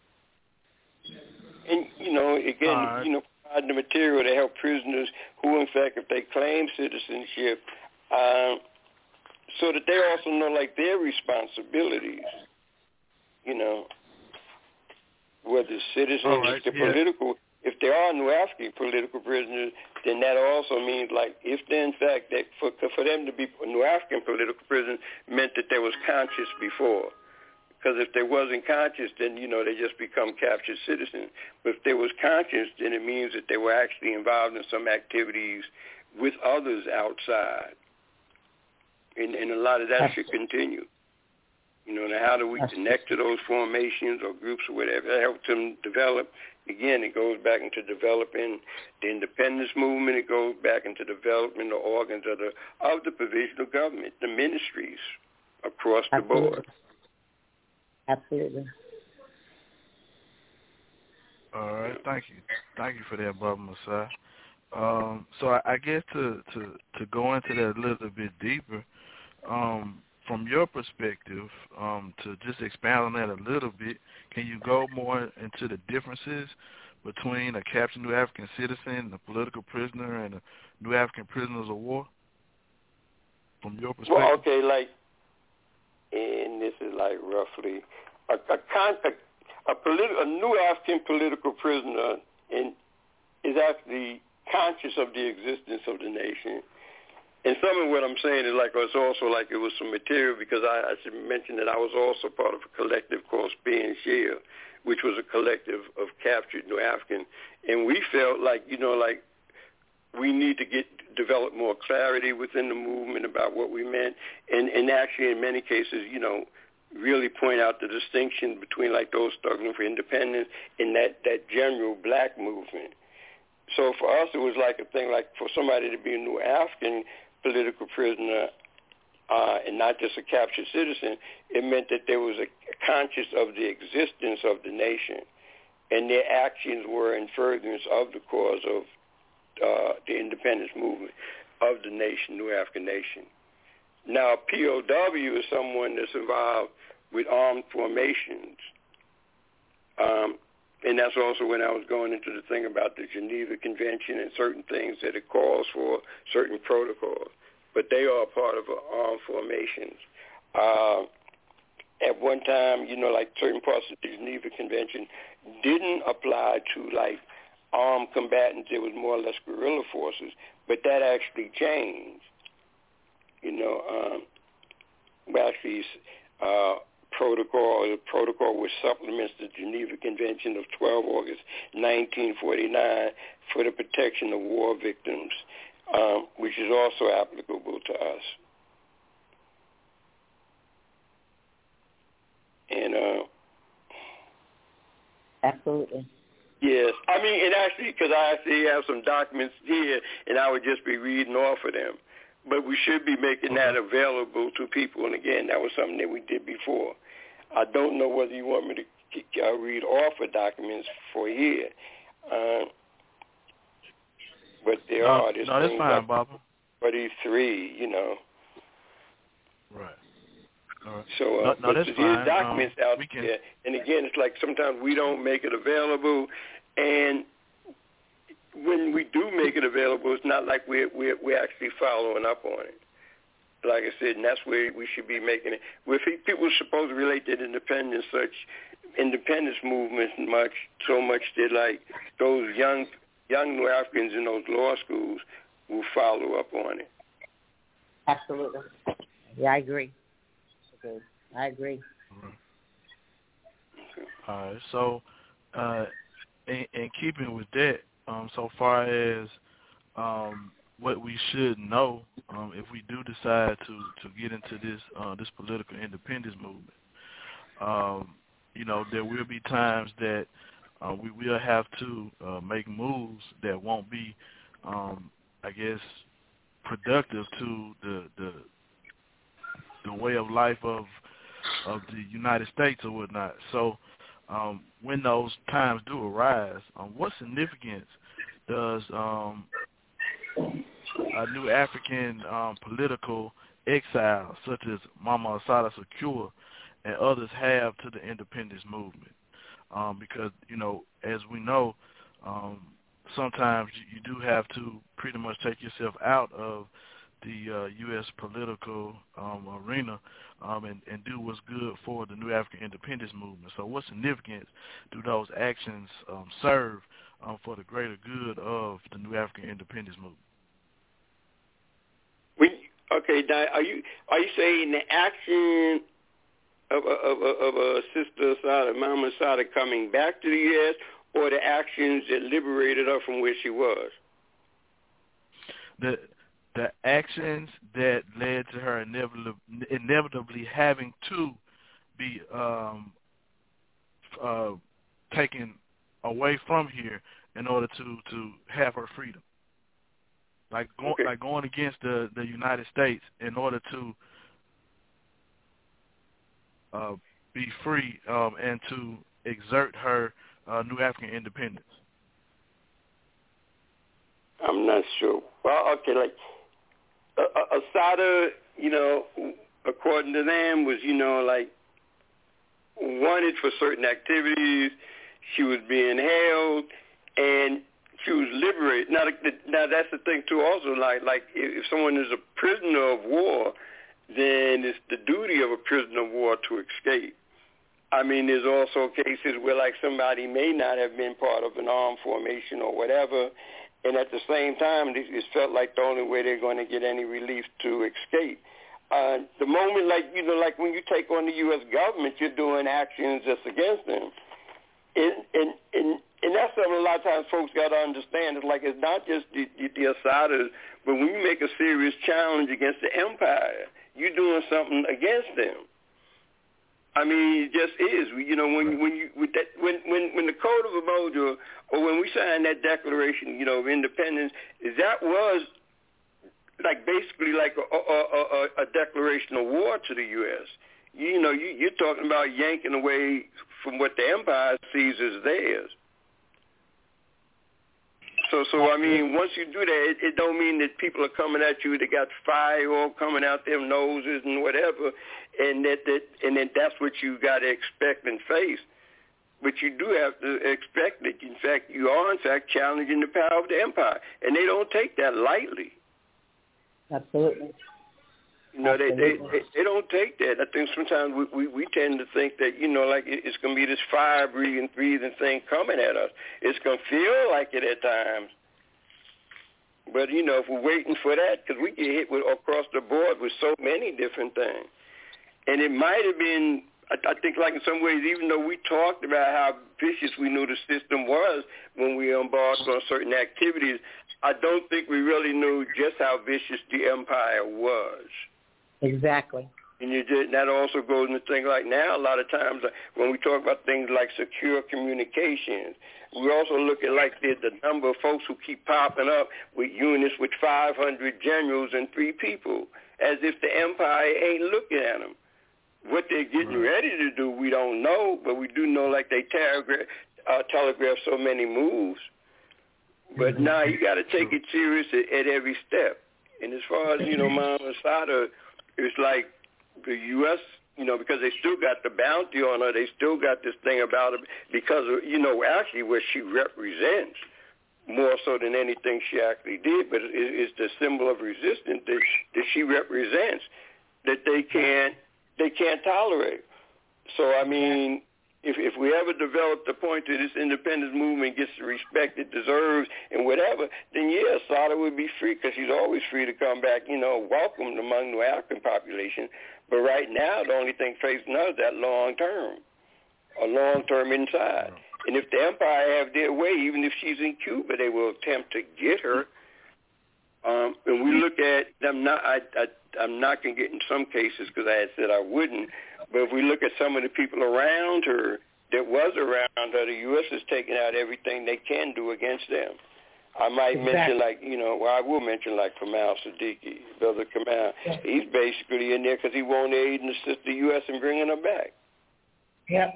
and, you know, again, right. you know, the material to help prisoners who, in fact, if they claim citizenship, uh, so that they also know, like, their responsibilities, you know, whether citizenship, right, the yeah. political, if there are New African political prisoners, then that also means, like, if they, in fact, that for, for them to be New African political prisoners meant that they was conscious before. Because if they wasn't conscious, then, you know, they just become captured citizens. But if they was conscious, then it means that they were actually involved in some activities with others outside. And, and a lot of that should continue. You know, now how do we connect to those formations or groups or whatever? That helps them develop. Again, it goes back into developing the independence movement. It goes back into developing the organs of the, of the provisional government, the ministries across the Absolutely. board. Absolutely. All right, thank you, thank you for that, Brother Masai. Um, so I, I guess to, to, to go into that a little bit deeper, um, from your perspective, um, to just expound on that a little bit, can you go more into the differences between a captured New African citizen, a political prisoner, and a New African prisoners of war? From your perspective. Well, okay, like. And this is like roughly a a, con, a, a, politi- a New African political prisoner in, is actually conscious of the existence of the nation. And some of what I'm saying is like it's also like it was some material because I, I should mention that I was also part of a collective called Spear and Shield, which was a collective of captured New African. And we felt like, you know, like we need to get develop more clarity within the movement about what we meant, and, and actually in many cases, you know, really point out the distinction between like those struggling for independence and that, that general black movement. So for us, it was like a thing like for somebody to be a New African political prisoner uh, and not just a captured citizen, it meant that there was a conscious of the existence of the nation, and their actions were in furtherance of the cause of Uh, the independence movement of the nation, New African nation. Now, a P O W is someone that's involved with armed formations. Um, and that's also when I was going into the thing about the Geneva Convention and certain things that it calls for, certain protocols. But they are part of armed formations. Uh, at one time, you know, like certain parts of the Geneva Convention didn't apply to, like, armed combatants. It was more or less guerrilla forces. But that actually changed. You know, um, well, actually, uh, protocol, the protocol which supplements the Geneva Convention of twelve August nineteen forty-nine for the protection of war victims, um, which is also applicable to us. And uh, absolutely. Yes, I mean, and actually, because I actually have some documents here, and I would just be reading off of them. But we should be making that available to people. And again, that was something that we did before. I don't know whether you want me to uh, read off of documents for here, uh, but there no, are. There's no, that's things fine, like Bob. thirty-three, you know. Right. All right. So, uh, no, no, but that's there's fine. documents um, out we can... there, and again, it's like sometimes we don't make it available, and when we do make it available, it's not like we're, we're, we're actually following up on it. Like I said, and that's where we should be making it. Where people are supposed to relate to independence, such independence movements much, so much that like those young young New Africans in those law schools will follow up on it. Absolutely. Yeah, I agree. Okay. I agree. Okay. All right. So, uh, in, in keeping with that, um, so far as um, what we should know, um, if we do decide to, to get into this uh, this political independence movement, um, you know, there will be times that uh, we will have to uh, make moves that won't be, um, I guess, productive to the the the way of life of of the United States or whatnot. So, um, when those times do arise, um, what significance does um, a new African um, political exile, such as Mama Assata Shakur and others, have to the independence movement? Um, because, you know, as we know, um, sometimes you, you do have to pretty much take yourself out of the uh, U S political um, arena um, and, and do what's good for the New African Independence Movement. So what significance do those actions um, serve um, for the greater good of the New African Independence Movement? When, okay, now, are you are you saying the action of of, of, of a Sister Assata, Mama Assata, coming back to the U S, or the actions that liberated her from where she was? The the actions that led to her inevitably, inevitably having to be um, uh, taken away from here in order to, to have her freedom. Like, go, okay. like going against the, the United States in order to uh, be free um, and to exert her uh, New African independence. I'm not sure. Well, okay, like, Uh, Assata, you know, according to them, was, you know, like, wanted for certain activities. She was being held, and she was liberated. Now, now that's the thing, too, also, like, like if someone is a prisoner of war, then it's the duty of a prisoner of war to escape. I mean, there's also cases where, like, somebody may not have been part of an armed formation or whatever, and at the same time, it's felt like the only way they're going to get any relief to escape. Uh, the moment, like, you know, like when you take on the U S government, you're doing actions that's against them. And, and, and, and that's something a lot of times folks got to understand. It's like it's not just the, the, the Assadas, but when you make a serious challenge against the empire, you're doing something against them. I mean, it just is. You know, when when you with that when when when the Code of Umoja, or when we signed that Declaration, you know, of Independence, that was like basically like a, a, a, a declaration of war to the U S. You know, you, you're talking about yanking away from what the empire sees as theirs. So So, so I mean, once you do that, it, it don't mean that people are coming at you. They got fire all coming out their noses and whatever, and that, that and then that's what you got to expect and face. But you do have to expect that, in fact, you are, in fact, challenging the power of the empire, and they don't take that lightly. Absolutely. You know, they, they they they don't take that. I think sometimes we, we, we tend to think that, you know, like it's going to be this fire-breathing, breathing thing coming at us. It's going to feel like it at times. But, you know, if we're waiting for that, because we get hit with across the board with so many different things. And it might have been, I, I think, like in some ways, even though we talked about how vicious we knew the system was when we embarked on certain activities, I don't think we really knew just how vicious the empire was. Exactly. And you did, that also goes into things like now, a lot of times uh, when we talk about things like secure communications, we also look at like the, the number of folks who keep popping up with units with five hundred generals and three people, as if the empire ain't looking at them. What they're getting right. ready to do, we don't know, but we do know like they telegraph, uh, telegraph so many moves. But now you got to take it serious at, at every step. And as far as, you know, Mama Assata, it's like the U S, you know, because they still got the bounty on her, they still got this thing about her because of, you know, actually what she represents more so than anything she actually did, but it, it's the symbol of resistance that, that she represents that they can't, they can't tolerate. So, I mean, if if we ever develop the point that this independence movement gets the respect it deserves and whatever, then, yeah, Assata would be free because she's always free to come back, you know, welcomed among the African population. But right now, the only thing facing us is that long-term, a long-term inside. And if the empire have their way, even if she's in Cuba, they will attempt to get her. Um, and we look at, I'm not, I, I, I'm not going to get in some cases because I had said I wouldn't, but if we look at some of the people around her that was around her, the U S has taken out everything they can do against them. I might exactly. mention like, you know, well, I will mention like Kamal Siddiqui, Brother Kamal. Yeah. He's basically in there because he won't aid and assist the U S in bringing her back. Yep.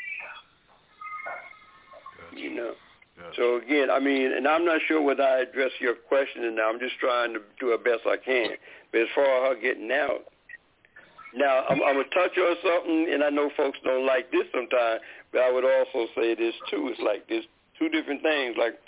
You know. So, again, I mean, and I'm not sure whether I address your question now. I'm just trying to do the best I can. But as far as her getting out, now, I'm, I'm going to touch on something, and I know folks don't like this sometimes, but I would also say this, too. It's like there's two different things. Like,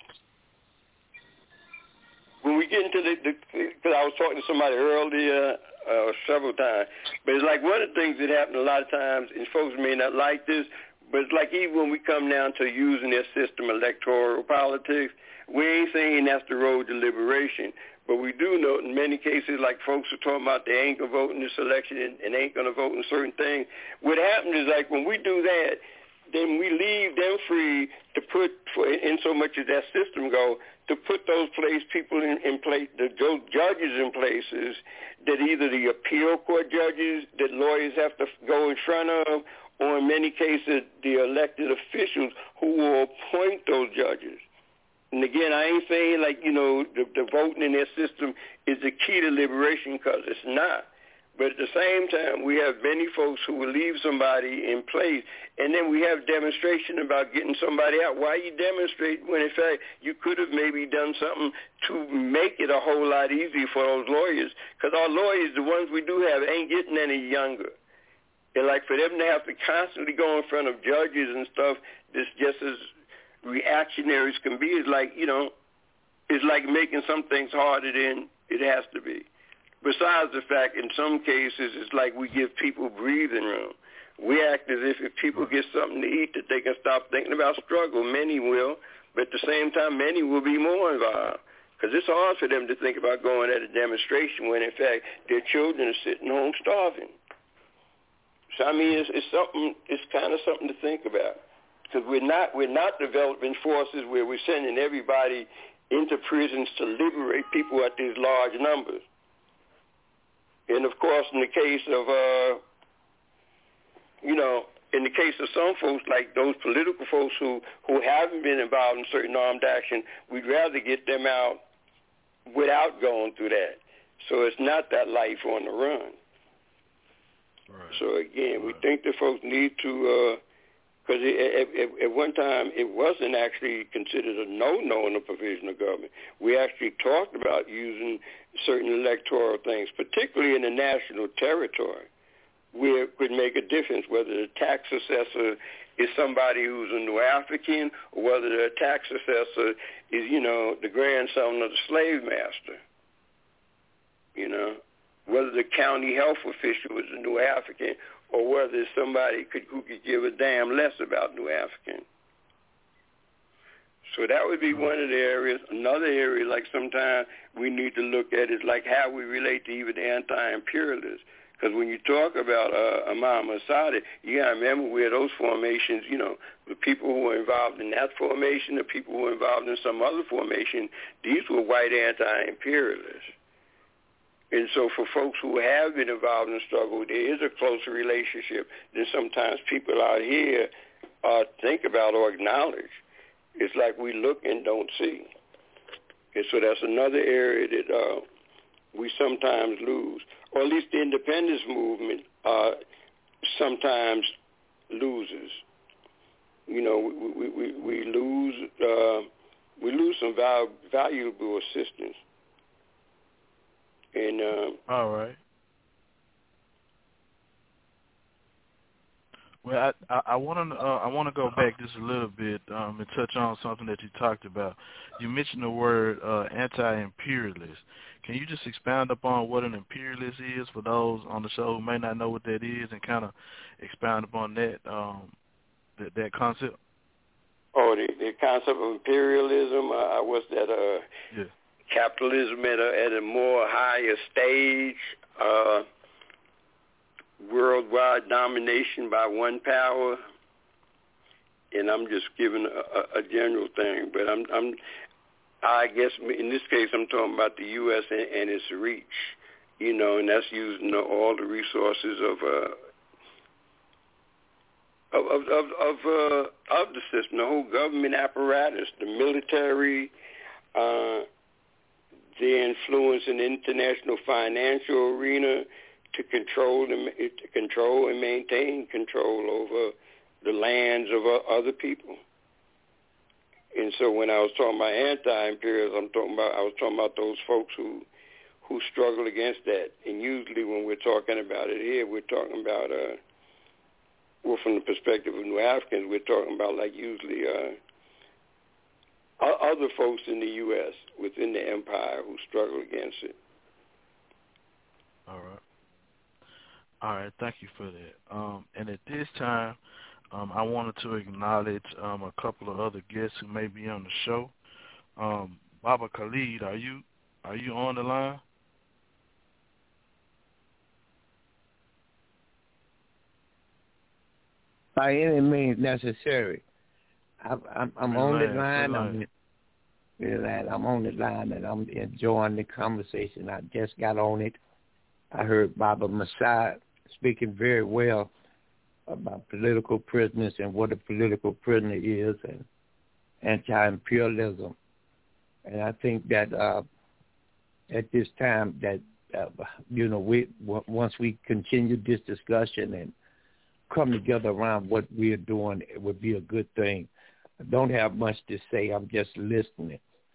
when we get into the, because I was talking to somebody earlier uh, several times, but it's like one of the things that happen a lot of times, and folks may not like this, but it's like even when we come down to using their system, electoral politics, we ain't saying that's the road to liberation. But we do know in many cases, like folks are talking about they ain't going to vote in this election and, and ain't going to vote in certain things. What happens is like when we do that, then we leave them free to put, for, in so much as that system go, to put those place people in, in place, the those judges in places that either the appeal court judges that lawyers have to go in front of, or in many cases, the elected officials who will appoint those judges. And again, I ain't saying like, you know, the, the voting in their system is the key to liberation, because it's not. But at the same time, we have many folks who will leave somebody in place, and then we have demonstration about getting somebody out. Why you demonstrate when, in fact, you could have maybe done something to make it a whole lot easier for those lawyers? Because our lawyers, the ones we do have, ain't getting any younger. And like for them to have to constantly go in front of judges and stuff that's just as reactionary as can be is like, you know, it's like making some things harder than it has to be. Besides the fact, in some cases, it's like we give people breathing room. We act as if if people get something to eat that they can stop thinking about struggle. Many will, but at the same time, many will be more involved. Because it's hard for them to think about going at a demonstration when, in fact, their children are sitting home starving. So I mean, it's, it's something. It's kind of something to think about, because we're not we're not developing forces where we're sending everybody into prisons to liberate people at these large numbers. And of course, in the case of uh, you know, in the case of some folks like those political folks who who haven't been involved in certain armed action, we'd rather get them out without going through that. So it's not that life on the run. Right. So again, we think that folks need to, Because at, at, at one time, it wasn't actually considered a no-no in the provisional government. We actually talked about using certain electoral things, particularly in the national territory, where it could make a difference whether the tax assessor is somebody who's a New African or whether the tax assessor is, you know, the grandson of the slave master. You know, whether the county health official is a New African or whether it's somebody could, who could give a damn less about New African. So that would be one of the areas. Another area, like sometimes we need to look at is like how we relate to even the anti-imperialists. Because when you talk about uh, Imam Asadi, you got to remember where those formations, you know, the people who were involved in that formation, the people who were involved in some other formation, these were white anti-imperialists. And so for folks who have been involved in the struggle, there is a closer relationship than sometimes people out here uh, think about or acknowledge. It's like we look and don't see. And so that's another area that uh, we sometimes lose. Or at least the independence movement uh, sometimes loses. You know, we we, we, we lose uh, we lose some val- valuable assistance. And uh, all right. Well, I I, I want to uh, I want to go back just a little bit um, and touch on something that you talked about. You mentioned the word uh, anti-imperialist. Can you just expound upon what an imperialist is for those on the show who may not know what that is, and kind of expound upon that um, that, that concept? Oh, the, the concept of imperialism. Uh, what's that? Uh, yeah. Capitalism at a at a more higher stage. Uh, worldwide domination by one power. And I'm just giving a, a, a general thing, but I'm I'm. I guess in this case I'm talking about the U S and, and its reach, you know, and that's using all the resources of uh, of of of of, uh, of the system, the whole government apparatus, the military, uh, the influence in the international financial arena to control and to control and maintain control over the lands of uh, other people. And so when I was talking about anti-imperialism, I'm talking about I was talking about those folks who who struggle against that. And usually when we're talking about it here, we're talking about uh, well, from the perspective of New Africans, we're talking about like usually uh, other folks in the U S within the empire who struggle against it. All right. All right. Thank you for that. Um, and at this time, Um, I wanted to acknowledge um, a couple of other guests who may be on the show. Um, Baba Khalid, are you are you on the line? By any means necessary. I, I'm, I'm on the line. I'm, I'm on the line, and I'm enjoying the conversation. I just got on it. I heard Baba Masad speaking very well about political prisoners and what a political prisoner is, and anti-imperialism. And I think that uh, at this time that, uh, you know, we w- once we continue this discussion and come together around what we're doing, it would be a good thing. I don't have much to say. I'm just listening.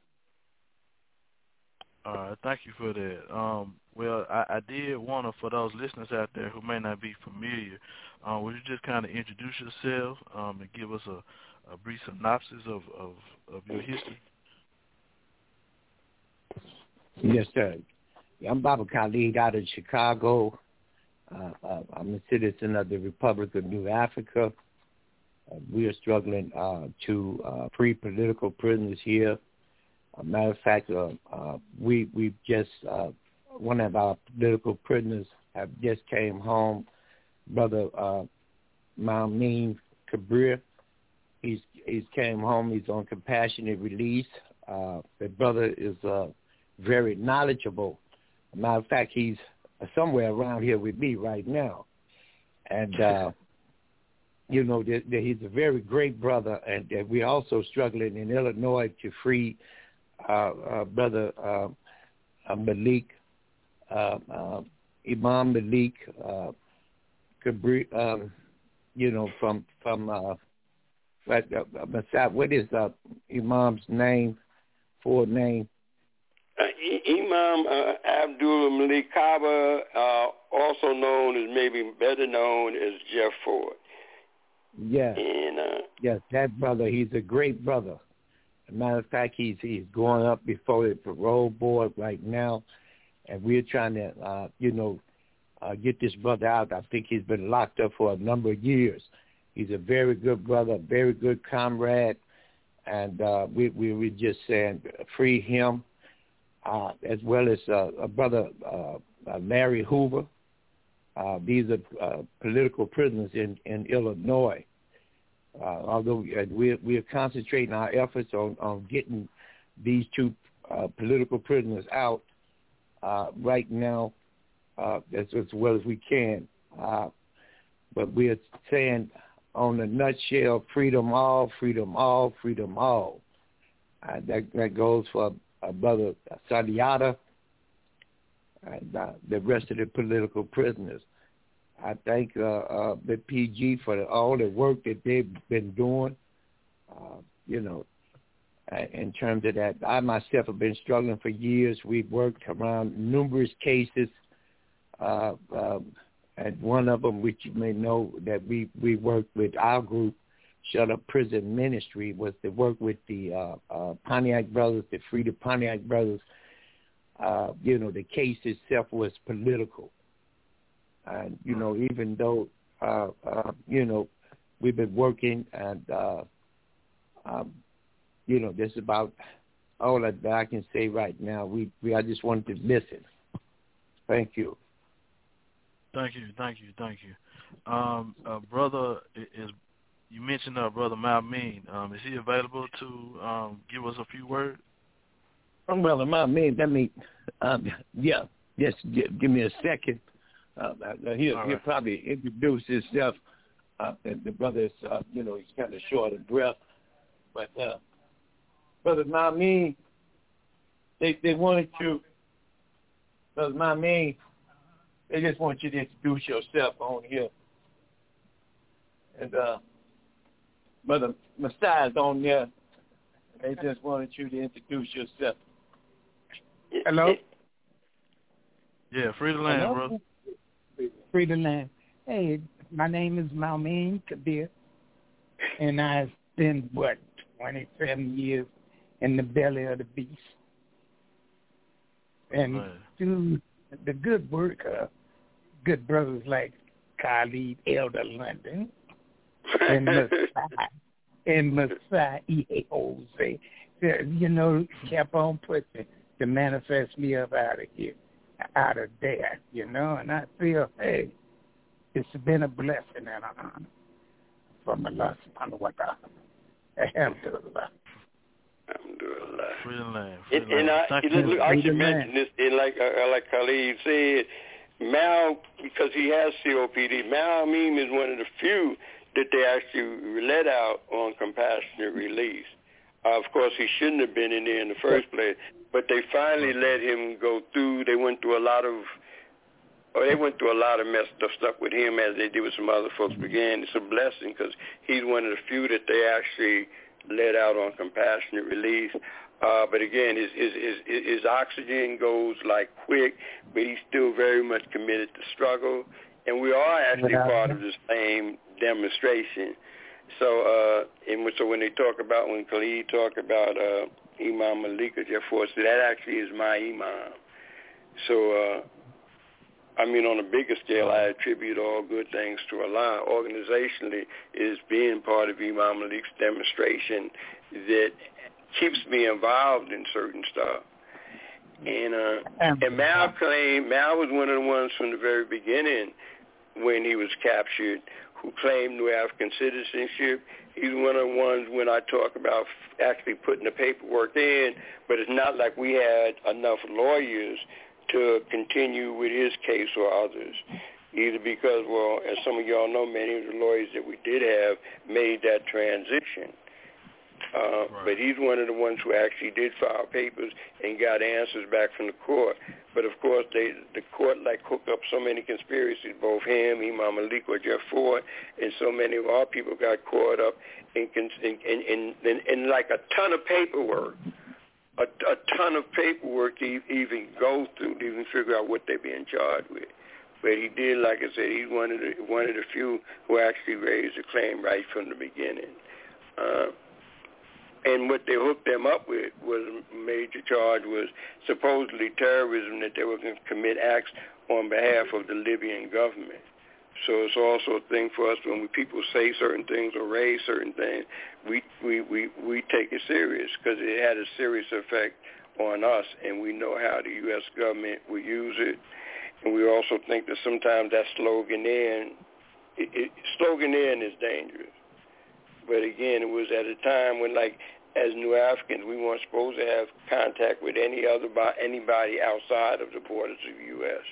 All right, thank you for that. Um, well, I, I did want to, for those listeners out there who may not be familiar, uh, would you just kind of introduce yourself um, and give us a, a brief synopsis of, of, of your history? Yes, sir. I'm Baba Khalid out of Chicago. Uh, uh, I'm a citizen of the Republic of New Africa. Uh, we are struggling uh, to uh, free political prisoners here. As a matter of fact, uh, uh, we we just uh, one of our political prisoners have just came home, Brother uh, Mamin Kabir. He's he's came home. He's on compassionate release. Uh, the brother is uh, very knowledgeable. As a matter of fact, he's somewhere around here with me right now, and uh, you know that, that he's a very great brother. And uh, we're also struggling in Illinois to free uh, uh, Brother uh, uh, Malik, uh, uh, Imam Malik, uh, Kabri, um, you know, from from uh, but uh, Messiah, what is uh, Imam's name, full name? Uh, Imam uh, Abdul Malik Kaba, uh, also known as, maybe better known as Jeff Ford. Yes, and, uh, yes, that brother, he's a great brother. As a matter of fact, he's he's going up before the parole board right now, and we're trying to, uh, you know, uh, get this brother out. I think he's been locked up for a number of years. He's a very good brother, very good comrade, and uh, we we were just saying free him. Uh, as well as uh, a brother, uh, uh, Larry Hoover. Uh, these are uh, political prisoners in, in Illinois. Uh, although uh, we're, we're concentrating our efforts on, on getting these two uh, political prisoners out uh, right now uh, as, as well as we can. Uh, but we're saying on the nutshell, freedom all, freedom all, freedom all. Uh, that, that goes for Uh, Brother Sadiata, and uh, the rest of the political prisoners. I thank uh, uh, the P G for the, all the work that they've been doing, uh, you know, uh, in terms of that. I myself have been struggling for years. We've worked around numerous cases, uh, um, and one of them, which you may know, that we, we worked with our group, Shut Up Prison Ministry, was to work with the uh, uh, Pontiac brothers, to free the Pontiac brothers. Uh, you know, the case itself was political. And, you know, even though, uh, uh, you know, we've been working and, uh, um, you know, this is about all that I can say right now. We, we I just wanted to listen. Thank you. Thank you, thank you, thank you. Um, uh, brother is... You mentioned uh, Brother Malmean. Um, is he available to um, give us a few words? Oh, Brother Malmean, let me, um, yeah, just give, give me a second. Uh, he'll, right. he'll probably introduce himself. Uh, and the brother is, uh, you know, he's kind of short of breath. But uh, Brother Malmean, they, they wanted you, Brother Malmean, they just want you to introduce yourself on here. And, uh, Brother Messiah's on there. They just wanted you to introduce yourself. Hello? Yeah, free the land, Hello? brother. Free the land. Hey, my name is Malmean Kabir, and I've been, what, twenty-seven years in the belly of the beast. And Man. through the good work of good brothers like Khalid Elder London, and Messiah, and Messiah E. Jose, you know, kept on pushing to manifest me up out of here, out of there, you know, and I feel, hey, it's been a blessing and an honor from Allah subhanahu wa ta'ala. Alhamdulillah. Alhamdulillah. Free the land. Free and, and I, look, I should mention this, and like uh, like Khalid said, Mal, because he has C O P D, Malmean is one of the few that they actually let out on compassionate release. Uh, of course, he shouldn't have been in there in the first place, but they finally let him go through. They went through a lot of, or they went through a lot of messed up stuff with him, as they did with some other folks. Again, it's a blessing because he's one of the few that they actually let out on compassionate release. Uh, but again, his, his his his oxygen goes like quick, but he's still very much committed to struggle. And we are actually part of the same demonstration. So, uh, and so when they talk about, when Khalid talk about uh, Imam Malik Jeff Ford, so that actually is my Imam. So, uh, I mean, on a bigger scale, I attribute all good things to Allah. Organizationally, is being part of Imam Malik's demonstration that keeps me involved in certain stuff. And uh, and Mal claimed, Mal was one of the ones from the very beginning when he was captured who claimed New African citizenship. He's one of the ones when I talk about actually putting the paperwork in, but it's not like we had enough lawyers to continue with his case or others, either because, well, as some of y'all know, many of the lawyers that we did have made that transition. Uh, right. But he's one of the ones who actually did file papers and got answers back from the court. But, of course, they the court, like, hooked up so many conspiracies, both him, Imam Malik, or Jeff Ford, and so many of our people got caught up in, in, in, in, in like, a ton of paperwork, a, a ton of paperwork to even go through to even figure out what they're being charged with. But he did, like I said, he's one of the, one of the few who actually raised the claim right from the beginning. Uh, And what they hooked them up with was a major charge was supposedly terrorism, that they were going to commit acts on behalf of the Libyan government. So it's also a thing for us when we, people say certain things or raise certain things, we, we, we, we take it serious because it had a serious effect on us, and we know how the U S government will use it. And we also think that sometimes that slogan in, it, it, slogan in is dangerous. But again, it was at a time when, like, as New Africans, we weren't supposed to have contact with any other anybody outside of the borders of the U S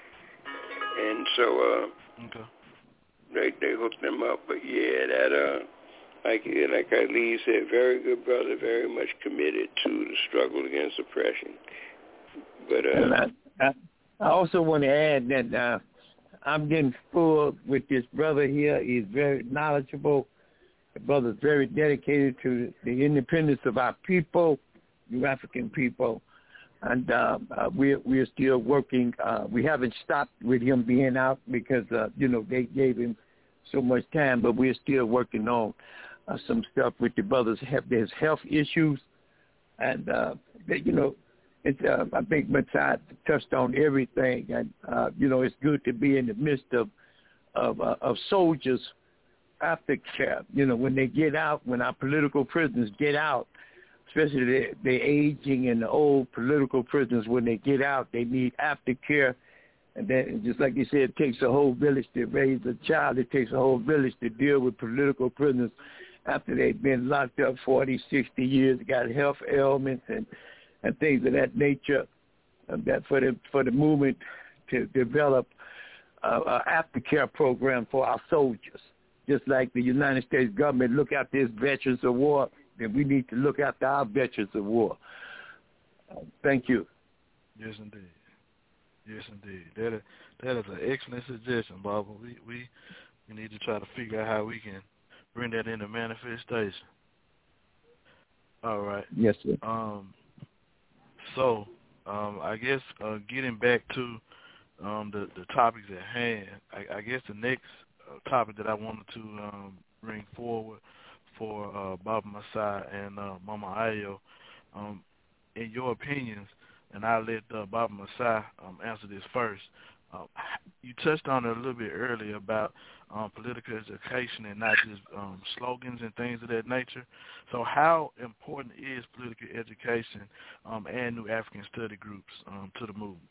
And so uh, okay. they they hooked them up. But yeah, that uh, like like Ali said, very good brother, very much committed to the struggle against oppression. But uh, I, I also want to add that uh, I'm getting full with this brother here. He's very knowledgeable. The brother's very dedicated to the independence of our people, New African people, and uh, uh, we're we're still working. Uh, we haven't stopped with him being out because uh, you know they gave him so much time, but we're still working on uh, some stuff with the brothers. Have there's health issues, and uh, they, you know, it's uh, I think Matthias touched on everything, and uh, you know it's good to be in the midst of of, uh, of soldiers. Aftercare, you know, when they get out, when our political prisoners get out, especially the, the aging and the old political prisoners, when they get out, they need aftercare. And then, just like you said, it takes a whole village to raise a child. It takes a whole village to deal with political prisoners after they've been locked up forty, sixty years, got health ailments and, and things of that nature. And that for the for the movement to develop uh, an aftercare program for our soldiers. Just like the United States government look after its veterans of war, then we need to look after our veterans of war. Uh, thank you. Yes, indeed. Yes, indeed. That is, that is an excellent suggestion, Baba. We, we we need to try to figure out how we can bring that into manifestation. All right. Yes, sir. Um. So, um, I guess uh, getting back to um, the the topics at hand, I, I guess the next topic that I wanted to um, bring forward for uh, Baba Masai and uh, Mama Ayo, um, in your opinions, and I'll let uh, Baba Masai um, answer this first. Uh, you touched on it a little bit earlier about um, political education and not just um, slogans and things of that nature. So how important is political education um, and New African study groups um, to the movement?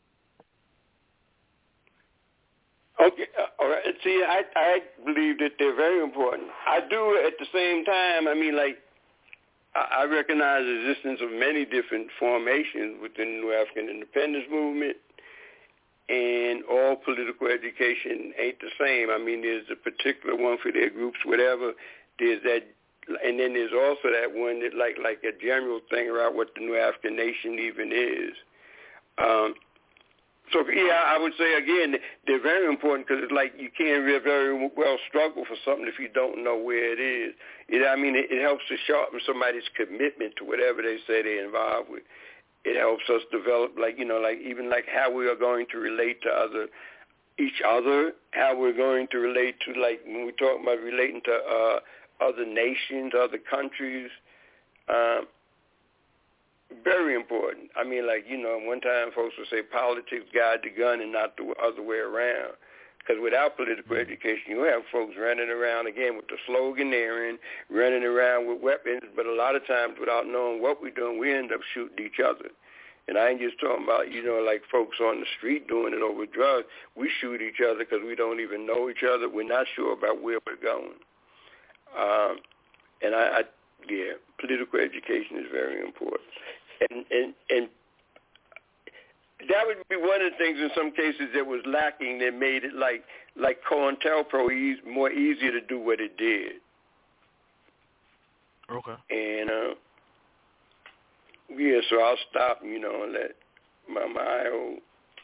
Okay, uh, all right. See, I I believe that they're very important. I do at the same time. I mean, like, I, I recognize the existence of many different formations within the New African independence movement, and all political education ain't the same. I mean, there's a particular one for their groups, whatever. There's that, and then there's also that one that, like, like a general thing around what the New African nation even is. Um, So, yeah, I would say, again, they're very important because it's like you can't very well struggle for something if you don't know where it is. It, I mean, it, it helps to sharpen somebody's commitment to whatever they say they're involved with. It helps us develop, like, you know, like even like how we are going to relate to other, each other, how we're going to relate to, like, when we talk about relating to uh, other nations, other countries. Um, Very important. I mean, like, you know, one time folks would say politics guide the gun and not the other way around. Because without political education, you have folks running around, again, with the sloganeering, running around with weapons, but a lot of times without knowing what we're doing, we end up shooting each other. And I ain't just talking about, you know, like folks on the street doing it over drugs. We shoot each other because we don't even know each other. We're not sure about where we're going. Um, and, I, I, yeah, political education is very important. And, and and that would be one of the things in some cases that was lacking that made it like like COINTELPRO easy, more easier to do what it did. Okay. And uh, yeah, so I'll stop, you know, and let Mama Io,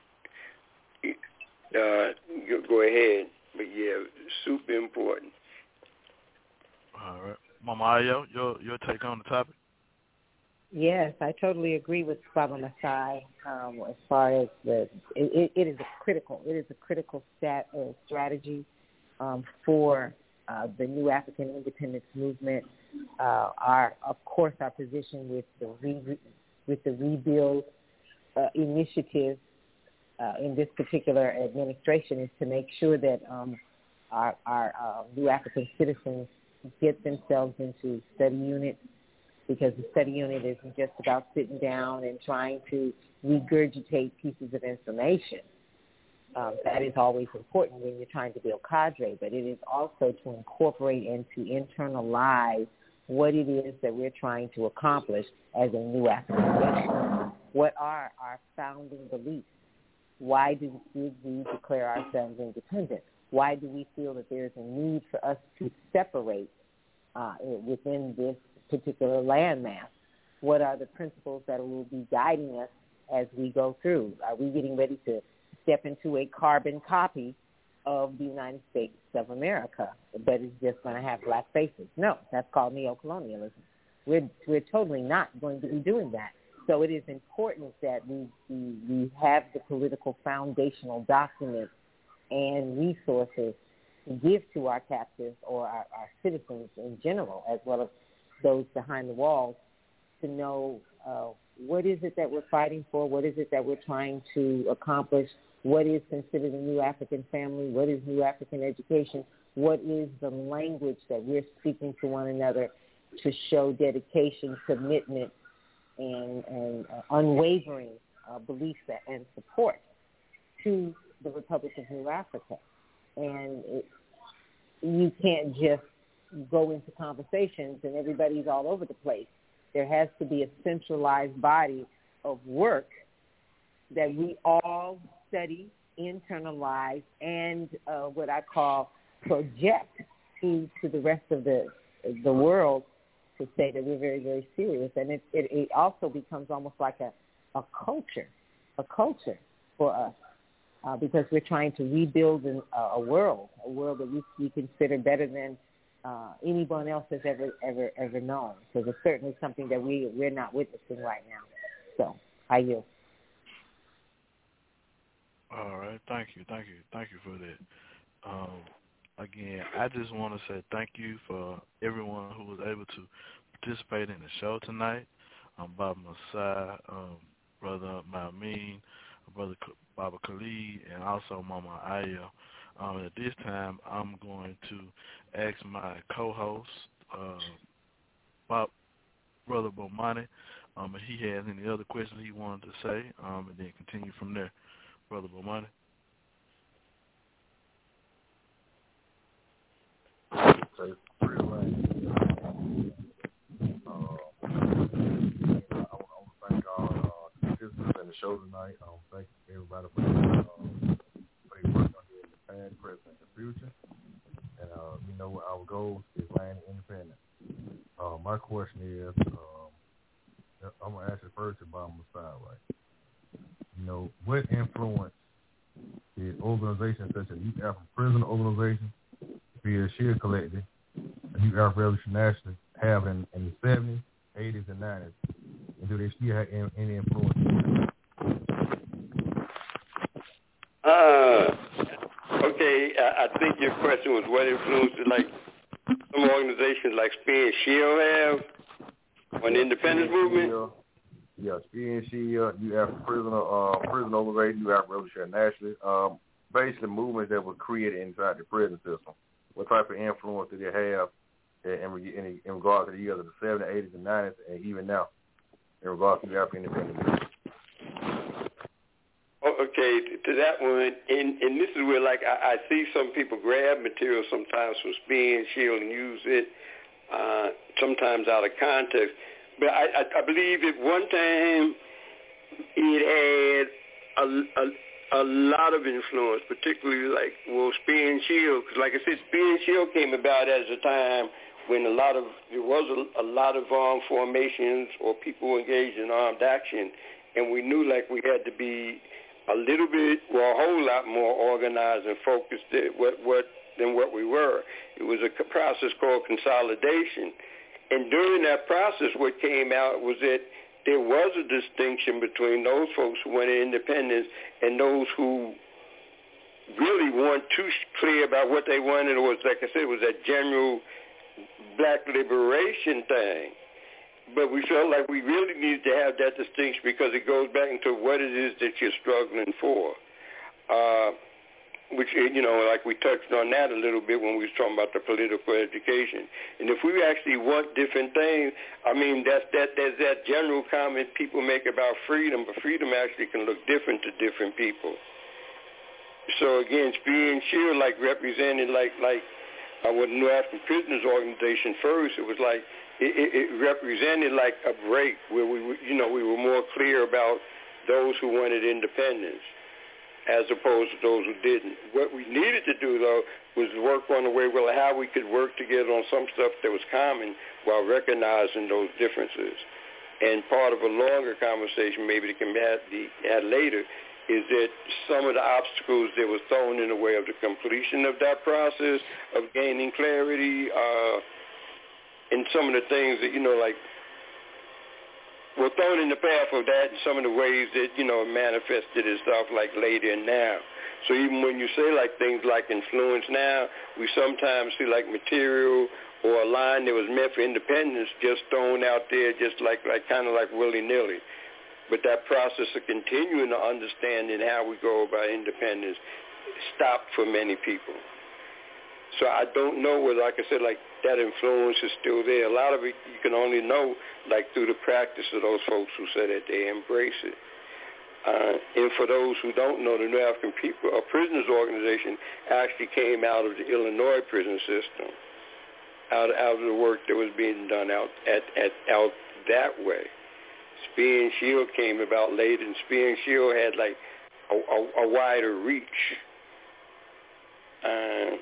uh, go ahead. But yeah, super important. All right. Mama Io, your your take on the topic? Yes, I totally agree with Baba Masai um, as far as the, it, it is a critical, it is a critical stat, uh, strategy um, for uh, the new African independence movement. Uh, our, of course, our position with the re, with the rebuild uh, initiative uh, in this particular administration is to make sure that um, our, our uh, new African citizens get themselves into study units, because the study unit isn't just about sitting down and trying to regurgitate pieces of information. Um, that is always important when you're trying to build cadre, but it is also to incorporate and to internalize what it is that we're trying to accomplish as a new African nation. What are our founding beliefs? Why do did we declare ourselves independent? Why do we feel that there's a need for us to separate uh, within this particular landmass? What are the principles that will be guiding us as we go through? Are we getting ready to step into a carbon copy of the United States of America, but it's just going to have black faces? No, that's called neocolonialism. We're, we're totally not going to be doing that. So it is important that we, we, we have the political foundational documents and resources to give to our captives or our, our citizens in general, as well as those behind the walls, to know uh, what is it that we're fighting for, what is it that we're trying to accomplish, what is considered a new African family, what is new African education, what is the language that we're speaking to one another to show dedication, commitment, and, and uh, unwavering uh, belief and support to the Republic of New Africa. And it, you can't just go into conversations and everybody's all over the place. There has to be a centralized body of work that we all study, internalize, and uh, what I call project to, to the rest of the the world to say that we're very, very serious. And it, it, it also becomes almost like a, a culture, a culture for us. Uh, because we're trying to rebuild an, uh, a world, a world that we, we consider better than uh, anyone else has ever, ever, ever known. So it's certainly something that we, we're not witnessing right now. So I yield. All right. Thank you. Thank you. Thank you for that. Um, again, I just want to say thank you for everyone who was able to participate in the show tonight. Um, Bob Masai, um, Brother Mamin, Brother Baba Khalid, and also Mama Aya. Um, at this time, I'm going to ask my co-host, uh, Bob, Brother Bomani, um, if he has any other questions he wanted to say, um, and then continue from there. Brother Bomani. Okay, real life. Uh, I want to thank all uh, participants in the show tonight. Um, thank everybody for their uh, for work on here in the past, present, and the future. And uh, you know what our goal is, land independence. Uh, my question is, um, I'm gonna ask you first about Masai, right? You know, what influence did organizations such as Youth African Prison Organization, via Sheer Collective, and Youth African Revolution National have in, in the seventies, eighties, and nineties? And do they still have any, any influence? Uh, okay, I, I think your question was what influence did like some organizations like Spear and Shield have on the independence movement? Yeah, Spear and Shield, you have prisoner, uh, prison organization, you have Revolutionary Nationalists, um, basically movements that were created inside the prison system. What type of influence did they have in, in, in regards to the years of the seventies, eighties, and nineties, and even now in regards to the African independence? Okay, to that one, and, and this is where, like, I, I see some people grab material sometimes from Spear and Shield and use it uh, sometimes out of context. But I, I, I believe at one time it had a, a, a lot of influence, particularly like, well, Spear and Shield, because like I said, Spear and Shield came about at a time when a lot of, there was a, a lot of armed formations or people engaged in armed action and we knew like we had to be a little bit, well, a whole lot more organized and focused than what, what, than what we were. It was a process called consolidation. And during that process, what came out was that there was a distinction between those folks who wanted independence and those who really weren't too clear about what they wanted. It was, like I said, it was that general black liberation thing. But we felt like we really needed to have that distinction because it goes back into what it is that you're struggling for. Uh, which, you know, like we touched on that a little bit when we was talking about the political education. And if we actually want different things, I mean, that's that there's that general comment people make about freedom, but freedom actually can look different to different people. So again, Spear and Shield like represented like like uh, what New African Prisoners Organization first. It was like it, it, it represented like a break where we, you know, we were more clear about those who wanted independence as opposed to those who didn't. What we needed to do, though, was work on the way, well, how we could work together on some stuff that was common while recognizing those differences. And part of a longer conversation, maybe to come at, the, at later, is that some of the obstacles that were thrown in the way of the completion of that process of gaining clarity, uh, and some of the things that, you know, like, were thrown in the path of that and some of the ways that, you know, manifested itself like later and now. So even when you say like things like influence now, we sometimes see like material or a line that was meant for independence just thrown out there just like, like kind of like willy-nilly. But that process of continuing to understanding how we go about independence stopped for many people. So I don't know whether, like I said, like that influence is still there. A lot of it you can only know like through the practice of those folks who say that they embrace it. Uh, and for those who don't know, the New African People, a prisoners organization actually came out of the Illinois prison system, out, out of the work that was being done out at, at out that way. Spear and Shield came about later, and Spear and Shield had like a, a, a wider reach. Uh,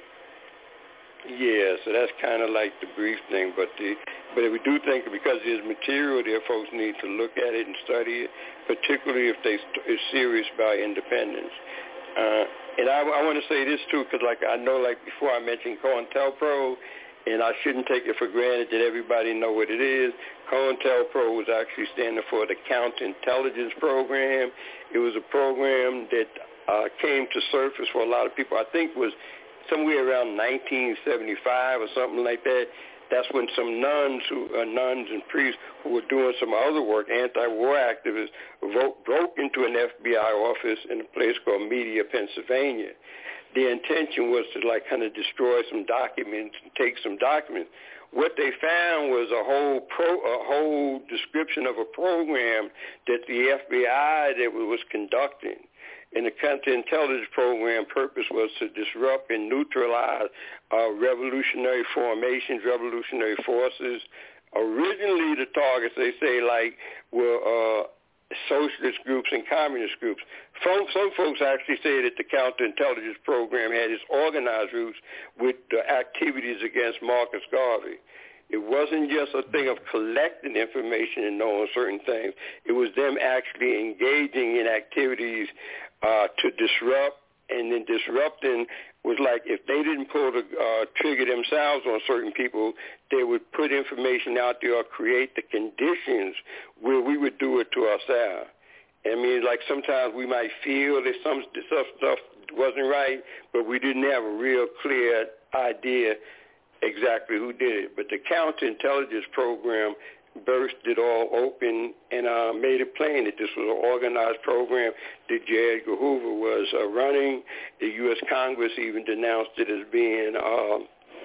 Yeah, so that's kind of like the brief thing, but the, but we do think because there's material there, folks need to look at it and study it, particularly if they are serious about independence. Uh, and I, I want to say this too, because like I know, like before I mentioned COINTELPRO, and I shouldn't take it for granted that everybody know what it is. COINTELPRO was actually standing for the Counterintelligence Program. It was a program that uh, came to surface for a lot of people. I think was somewhere around nineteen seventy-five or something like that. That's when some nuns, who, uh, nuns and priests who were doing some other work, anti-war activists, broke, broke into an F B I office in a place called Media, Pennsylvania. The intention was to like kind of destroy some documents and take some documents. What they found was a whole pro, a whole description of a program that the F B I that was conducting. And the counterintelligence program purpose was to disrupt and neutralize uh, revolutionary formations, revolutionary forces. Originally, the targets, they say, like, were uh, socialist groups and communist groups. Some, some folks actually say that the counterintelligence program had its organized roots with the activities against Marcus Garvey. It wasn't just a thing of collecting information and knowing certain things. It was them actually engaging in activities uh, to disrupt, and then disrupting was like if they didn't pull the uh, trigger themselves on certain people, they would put information out there or create the conditions where we would do it to ourselves. I mean, like sometimes we might feel that some stuff, stuff wasn't right, but we didn't have a real clear idea exactly who did it. But the counterintelligence program burst it all open and uh, made it plain that this was an organized program that J. Edgar Hoover was uh, running. The U S Congress even denounced it as being, uh,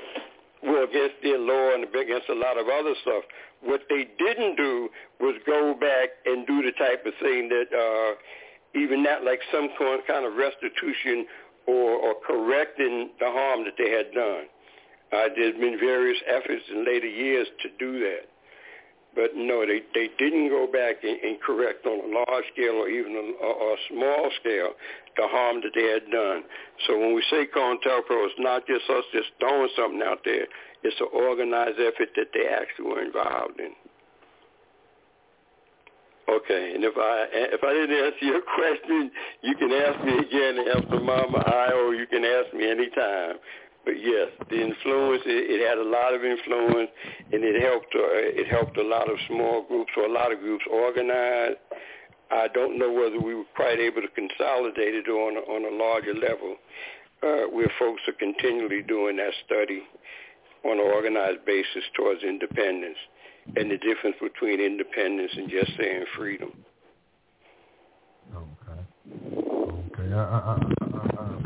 well, against their law and against a lot of other stuff. What they didn't do was go back and do the type of thing that uh, even that, like some kind of restitution or, or correcting the harm that they had done. Uh, there's been various efforts in later years to do that. But no, they, they didn't go back and, and correct on a large scale or even a, a small scale the harm that they had done. So when we say COINTELPRO, it's not just us just throwing something out there. It's an organized effort that they actually were involved in. Okay, and if I if I didn't answer your question, you can ask me again after Mama I, or you can ask me anytime. But yes, the influence, it, it had a lot of influence, and it helped uh, it helped a lot of small groups or a lot of groups organize. I don't know whether we were quite able to consolidate it on a, on a larger level, uh, where folks are continually doing that study on an organized basis towards independence, and the difference between independence and just saying freedom. Okay. Okay. I, I, I, I, I,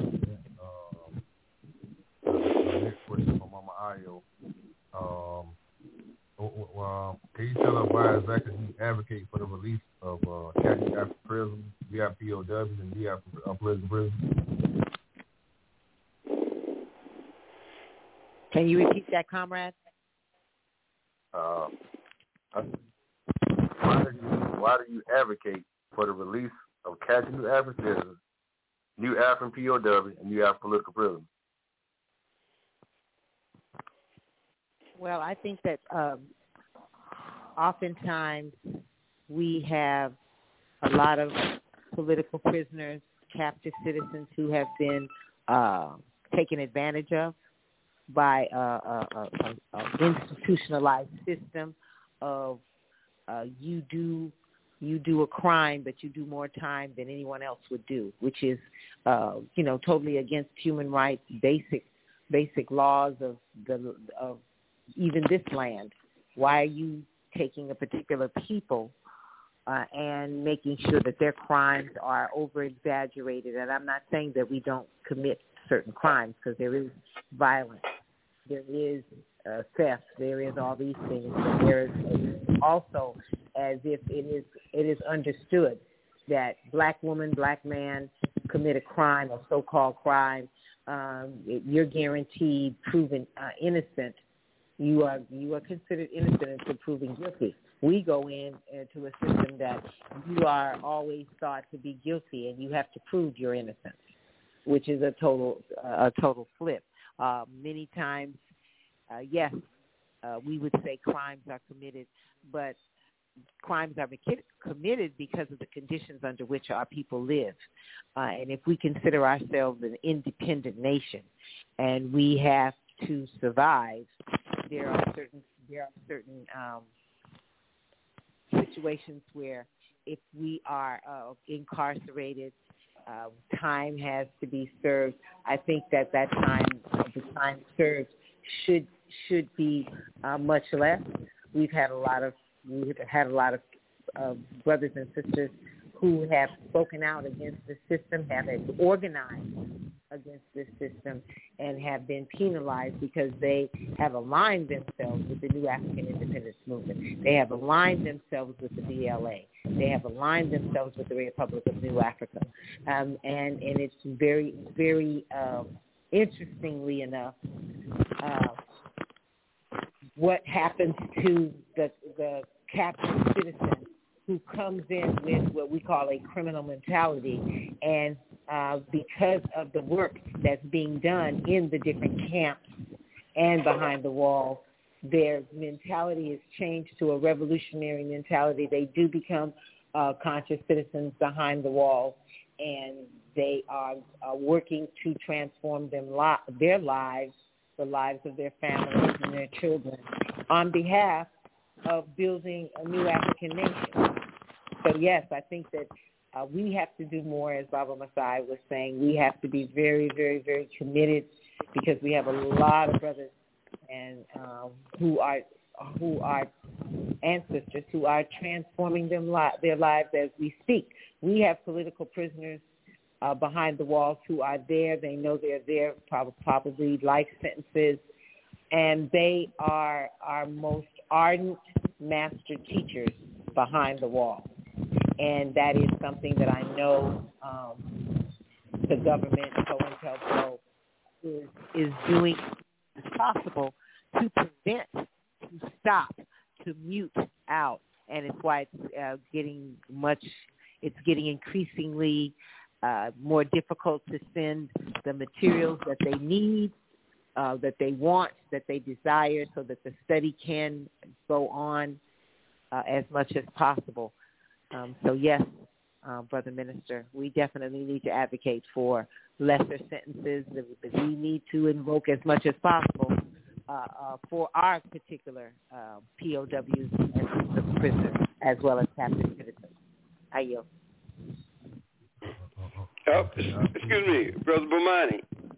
um, next question from Mama Ayo. Um, uh, can you tell us why exactly you advocate for the release of uh, captured African prisoners, V I P O Ws, and V I P uh, prison prisoners? Can you repeat that, comrade? Uh, why do you why do you advocate for the release of captured new African citizens, new African P O Ws, and new African political prisoners? Well, I think that um, oftentimes we have a lot of political prisoners, captive citizens who have been uh, taken advantage of by an uh, uh, uh, uh, institutionalized system of uh, you do you do a crime, but you do more time than anyone else would do, which is uh, you know totally against human rights, basic basic laws of the of even this land. Why are you taking a particular people uh, and making sure that their crimes are over-exaggerated? And I'm not saying that we don't commit certain crimes, because there is violence, there is uh, theft, there is all these things, but there is also, as if it is it is understood that black woman, black man commit a crime, a so-called crime, um, you're guaranteed proven uh, innocent. You are you are considered innocent until proven guilty. We go in uh, to a system that you are always thought to be guilty, and you have to prove your innocence, which is a total uh, a total flip. Uh, many times, uh, yes, uh, we would say crimes are committed, but crimes are committed because of the conditions under which our people live. Uh, and if we consider ourselves an independent nation, and we have to survive, there are certain there are certain um, situations where if we are uh, incarcerated, uh, time has to be served. I think that that time, the time served, should should be uh, much less. We've had a lot of we've had a lot of uh, brothers and sisters who have spoken out against the system, have organized against this system, and have been penalized because they have aligned themselves with the New African Independence Movement. They have aligned themselves with the B L A. They have aligned themselves with the Republic of New Africa. Um, and, and it's very, very um, interestingly enough, uh, what happens to the, the captive citizen who comes in with what we call a criminal mentality, and uh, because of the work that's being done in the different camps and behind the wall, their mentality is changed to a revolutionary mentality. They do become uh, conscious citizens behind the wall, and they are uh, working to transform them li- their lives, the lives of their families and their children, on behalf of building a new African nation. So, yes, I think that uh, we have to do more, as Baba Masai was saying. We have to be very, very, very committed, because we have a lot of brothers and um, who are who are ancestors who are transforming them li- their lives as we speak. We have political prisoners uh, behind the walls who are there. They know they're there, prob- probably life sentences, and they are our most ardent master teachers behind the wall. And that is something that I know um, the government, COINTELPRO, is, is doing as possible to prevent, to stop, to mute out. And it's why it's uh, getting much, it's getting increasingly uh, more difficult to send the materials that they need, uh, that they want, that they desire, so that the study can go on uh, as much as possible. Um, so, yes, uh, Brother Minister, we definitely need to advocate for lesser sentences. We need to invoke as much as possible uh, uh, for our particular uh, P O Ws and prisoners, as well as captive citizens. I yield. Oh, excuse me, Brother Bomani.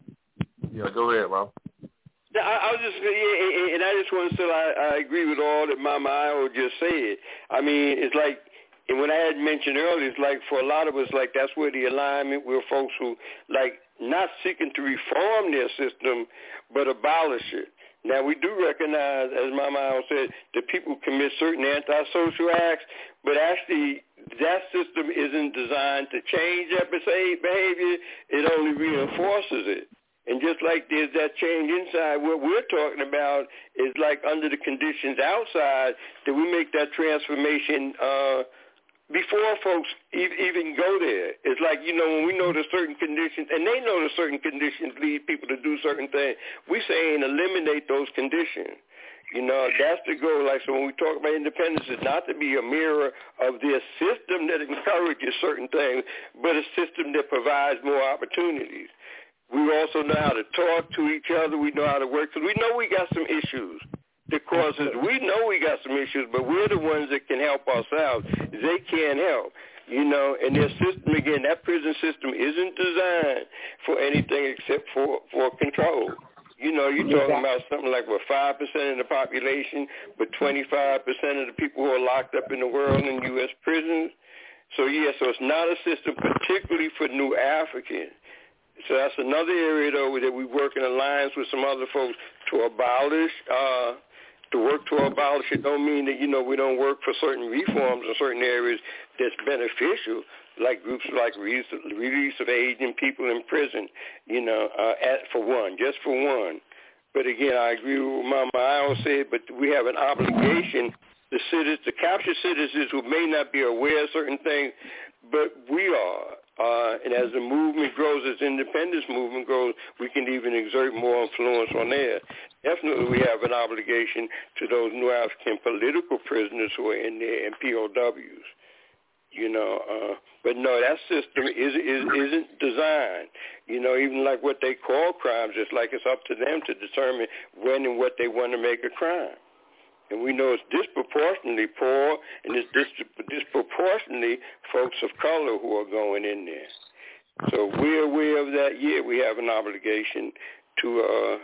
Yeah, go ahead, Rob. I, I was just, yeah, and I just want to say I, I agree with all that Mama Io just said. I mean, it's like, and when I had mentioned earlier, it's like for a lot of us, like that's where the alignment, we're folks who, like, not seeking to reform their system, but abolish it. Now, we do recognize, as Mama Io said, that people commit certain antisocial acts, but actually that system isn't designed to change that behavior. It only reinforces it. And just like there's that change inside, what we're talking about is like under the conditions outside that we make that transformation uh, before folks e- even go there. It's like, you know, when we know the certain conditions, and they know the certain conditions lead people to do certain things, we saying eliminate those conditions. You know, that's the goal. Like, so when we talk about independence, it's not to be a mirror of their system that encourages certain things, but a system that provides more opportunities. We also know how to talk to each other. We know how to work. Because we know we got some issues that causes, we know we got some issues, but we're the ones that can help ourselves. They can't help, you know, and their system, again, that prison system isn't designed for anything except for, for control. You know, you're talking about something like, what, five percent of the population, but twenty-five percent of the people who are locked up in the world in U S prisons. So, yeah, so it's not a system particularly for New Africans. So that's another area, though, that we work in alliance with some other folks to abolish. Uh, to work to abolish it don't mean that, you know, we don't work for certain reforms in certain areas that's beneficial, like groups like release, release of aging people in prison, you know, uh, at, for one, just for one. But, again, I agree with what Mama Io said, but we have an obligation to citizens, to capture citizens who may not be aware of certain things, but we are. Uh, and as the movement grows, as the independence movement grows, we can even exert more influence on there. Definitely we have an obligation to those New African political prisoners who are in there and P O Ws. You know, uh, but no, that system is, is, isn't designed. You know, even like what they call crimes, it's like it's up to them to determine when and what they want to make a crime. And we know it's disproportionately poor, and it's dis- disproportionately folks of color who are going in there. So we're aware of that. Yeah, we have an obligation to uh,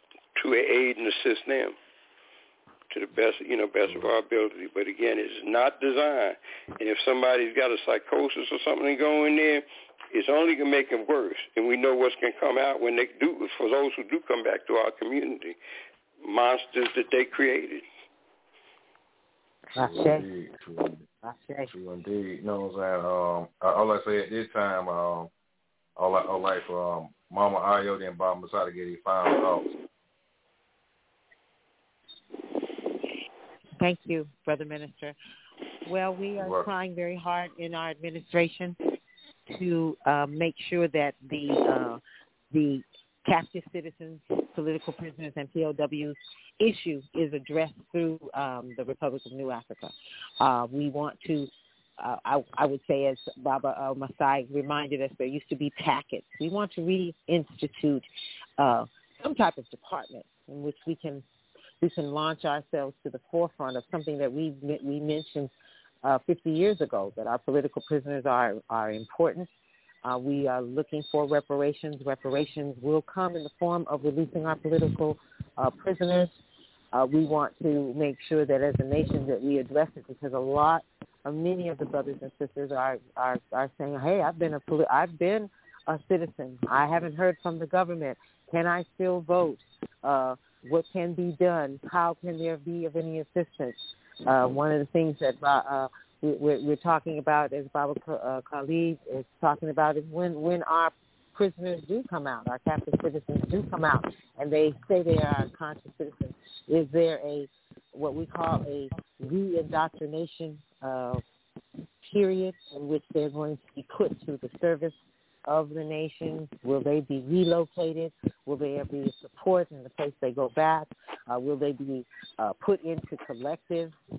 to aid and assist them to the best, you know, best of our ability. But again, it's not designed. And if somebody's got a psychosis or something going there, it's only going to make them worse. And we know what's going to come out when they do, for those who do come back to our community, monsters that they created. True indeed. True, true indeed. You know what I'm saying? Um, all I say at this time, um, all I, all like for um, Mama Io and Bob Masada get his final thoughts. Thank you, Brother Minister. Well, we are trying very hard in our administration to uh, make sure that the uh, the captive citizens, political prisoners, and P O Ws issue is addressed through um, the Republic of New Africa. Uh, we want to, uh, I, I would say, as Baba uh, Masai reminded us, there used to be packets. We want to reinstitute uh, some type of department in which we can we can launch ourselves to the forefront of something that we we mentioned uh, fifty years ago, that our political prisoners are are important. Uh, we are looking for reparations. Reparations will come in the form of releasing our political uh, prisoners. Uh, we want to make sure that as a nation that we address it, because a lot, uh, many of the brothers and sisters are, are are saying, "Hey, I've been a poli- I've been a citizen. I haven't heard from the government. Can I still vote? Uh, what can be done? How can there be of any assistance?" Uh, one of the things that uh, We're, we're talking about, as Baba uh, Khalid is talking about, is when, when our prisoners do come out, our captive citizens do come out, and they say they are conscious citizens, is there a, what we call a re-indoctrination uh, period in which they're going to be put to the service of the nation? Will they be relocated? Will there be support in the place they go back? Uh, will they be uh, put into collective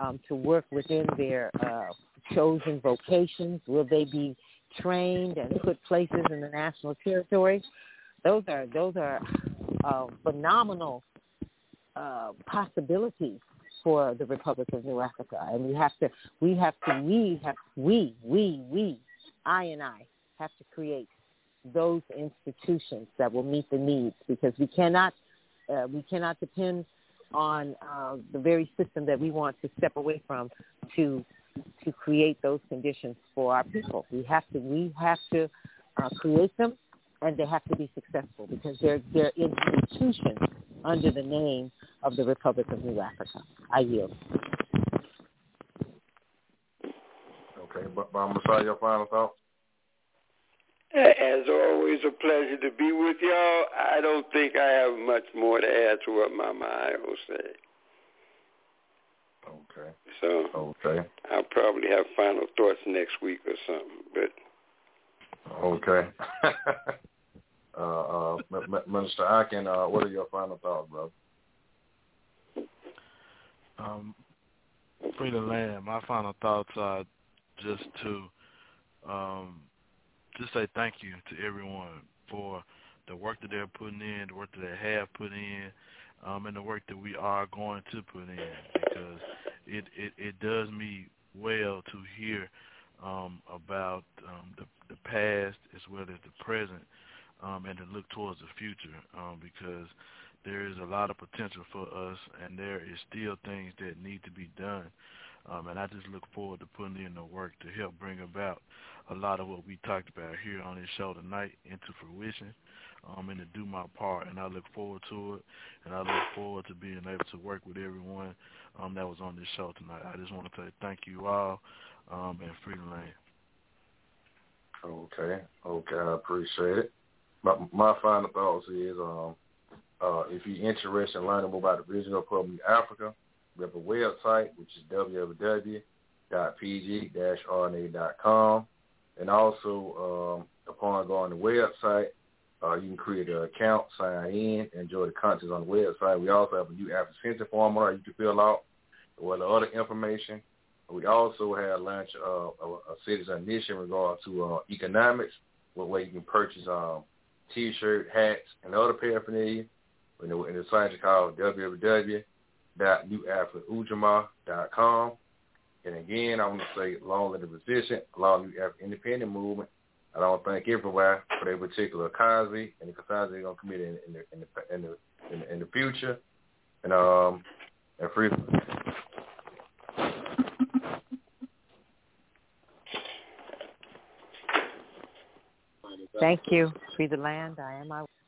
um, to work within their uh, chosen vocations? Will they be trained and put places in the national territory? Those are those are uh, phenomenal uh, possibilities for the Republic of New Africa, and we have to we have to we have we we we I and I have to create those institutions that will meet the needs, because we cannot uh, we cannot depend on uh, the very system that we want to step away from to to create those conditions for our people. We have to we have to uh, create them, and they have to be successful, because they're they're institutions under the name of the Republic of New Africa. I yield. Okay, but Mama Messiah, your final thought? As always, a pleasure to be with y'all. I don't think I have much more to add to what Mama Io said. Okay. So okay. I'll probably have final thoughts next week or something. But okay. uh, uh, Minister Akin, uh, what are your final thoughts, brother? Um, free the land. My final thoughts are just to um, just say thank you to everyone for the work that they're putting in, the work that they have put in, um, and the work that we are going to put in, because it, it, it does me well to hear um, about um, the, the past as well as the present, um, and to look towards the future, um, because there is a lot of potential for us, and there is still things that need to be done. Um, and I just look forward to putting in the work to help bring about a lot of what we talked about here on this show tonight into fruition, um, and to do my part. And I look forward to it, and I look forward to being able to work with everyone um, that was on this show tonight. I just want to say thank you all, um, and free the land. Okay, okay, I appreciate it. My, my final thoughts is, um, uh, if you're interested in learning more about the Regional Republic of Africa, we have a website, which is w w w dot p g dash r n a dot com. And also, um, upon going to the website, uh, you can create an account, sign in, enjoy the contents on the website. We also have a new African form you can fill out with other information. We also have launched uh, a, a citizen initiative in regard to uh, economics, where you can purchase um, T-shirt, hats, and other paraphernalia. And the, and the site is called w w w dot new africa ujamaa dot com. And again, I want to say, long live the resistance, long live the African independent movement. I want to thank everybody for their particular cause and the cause they're going to commit in, in, the, in, the, in, the, in, the, in the future. And um, and free. Thank you. Free the land. I am I.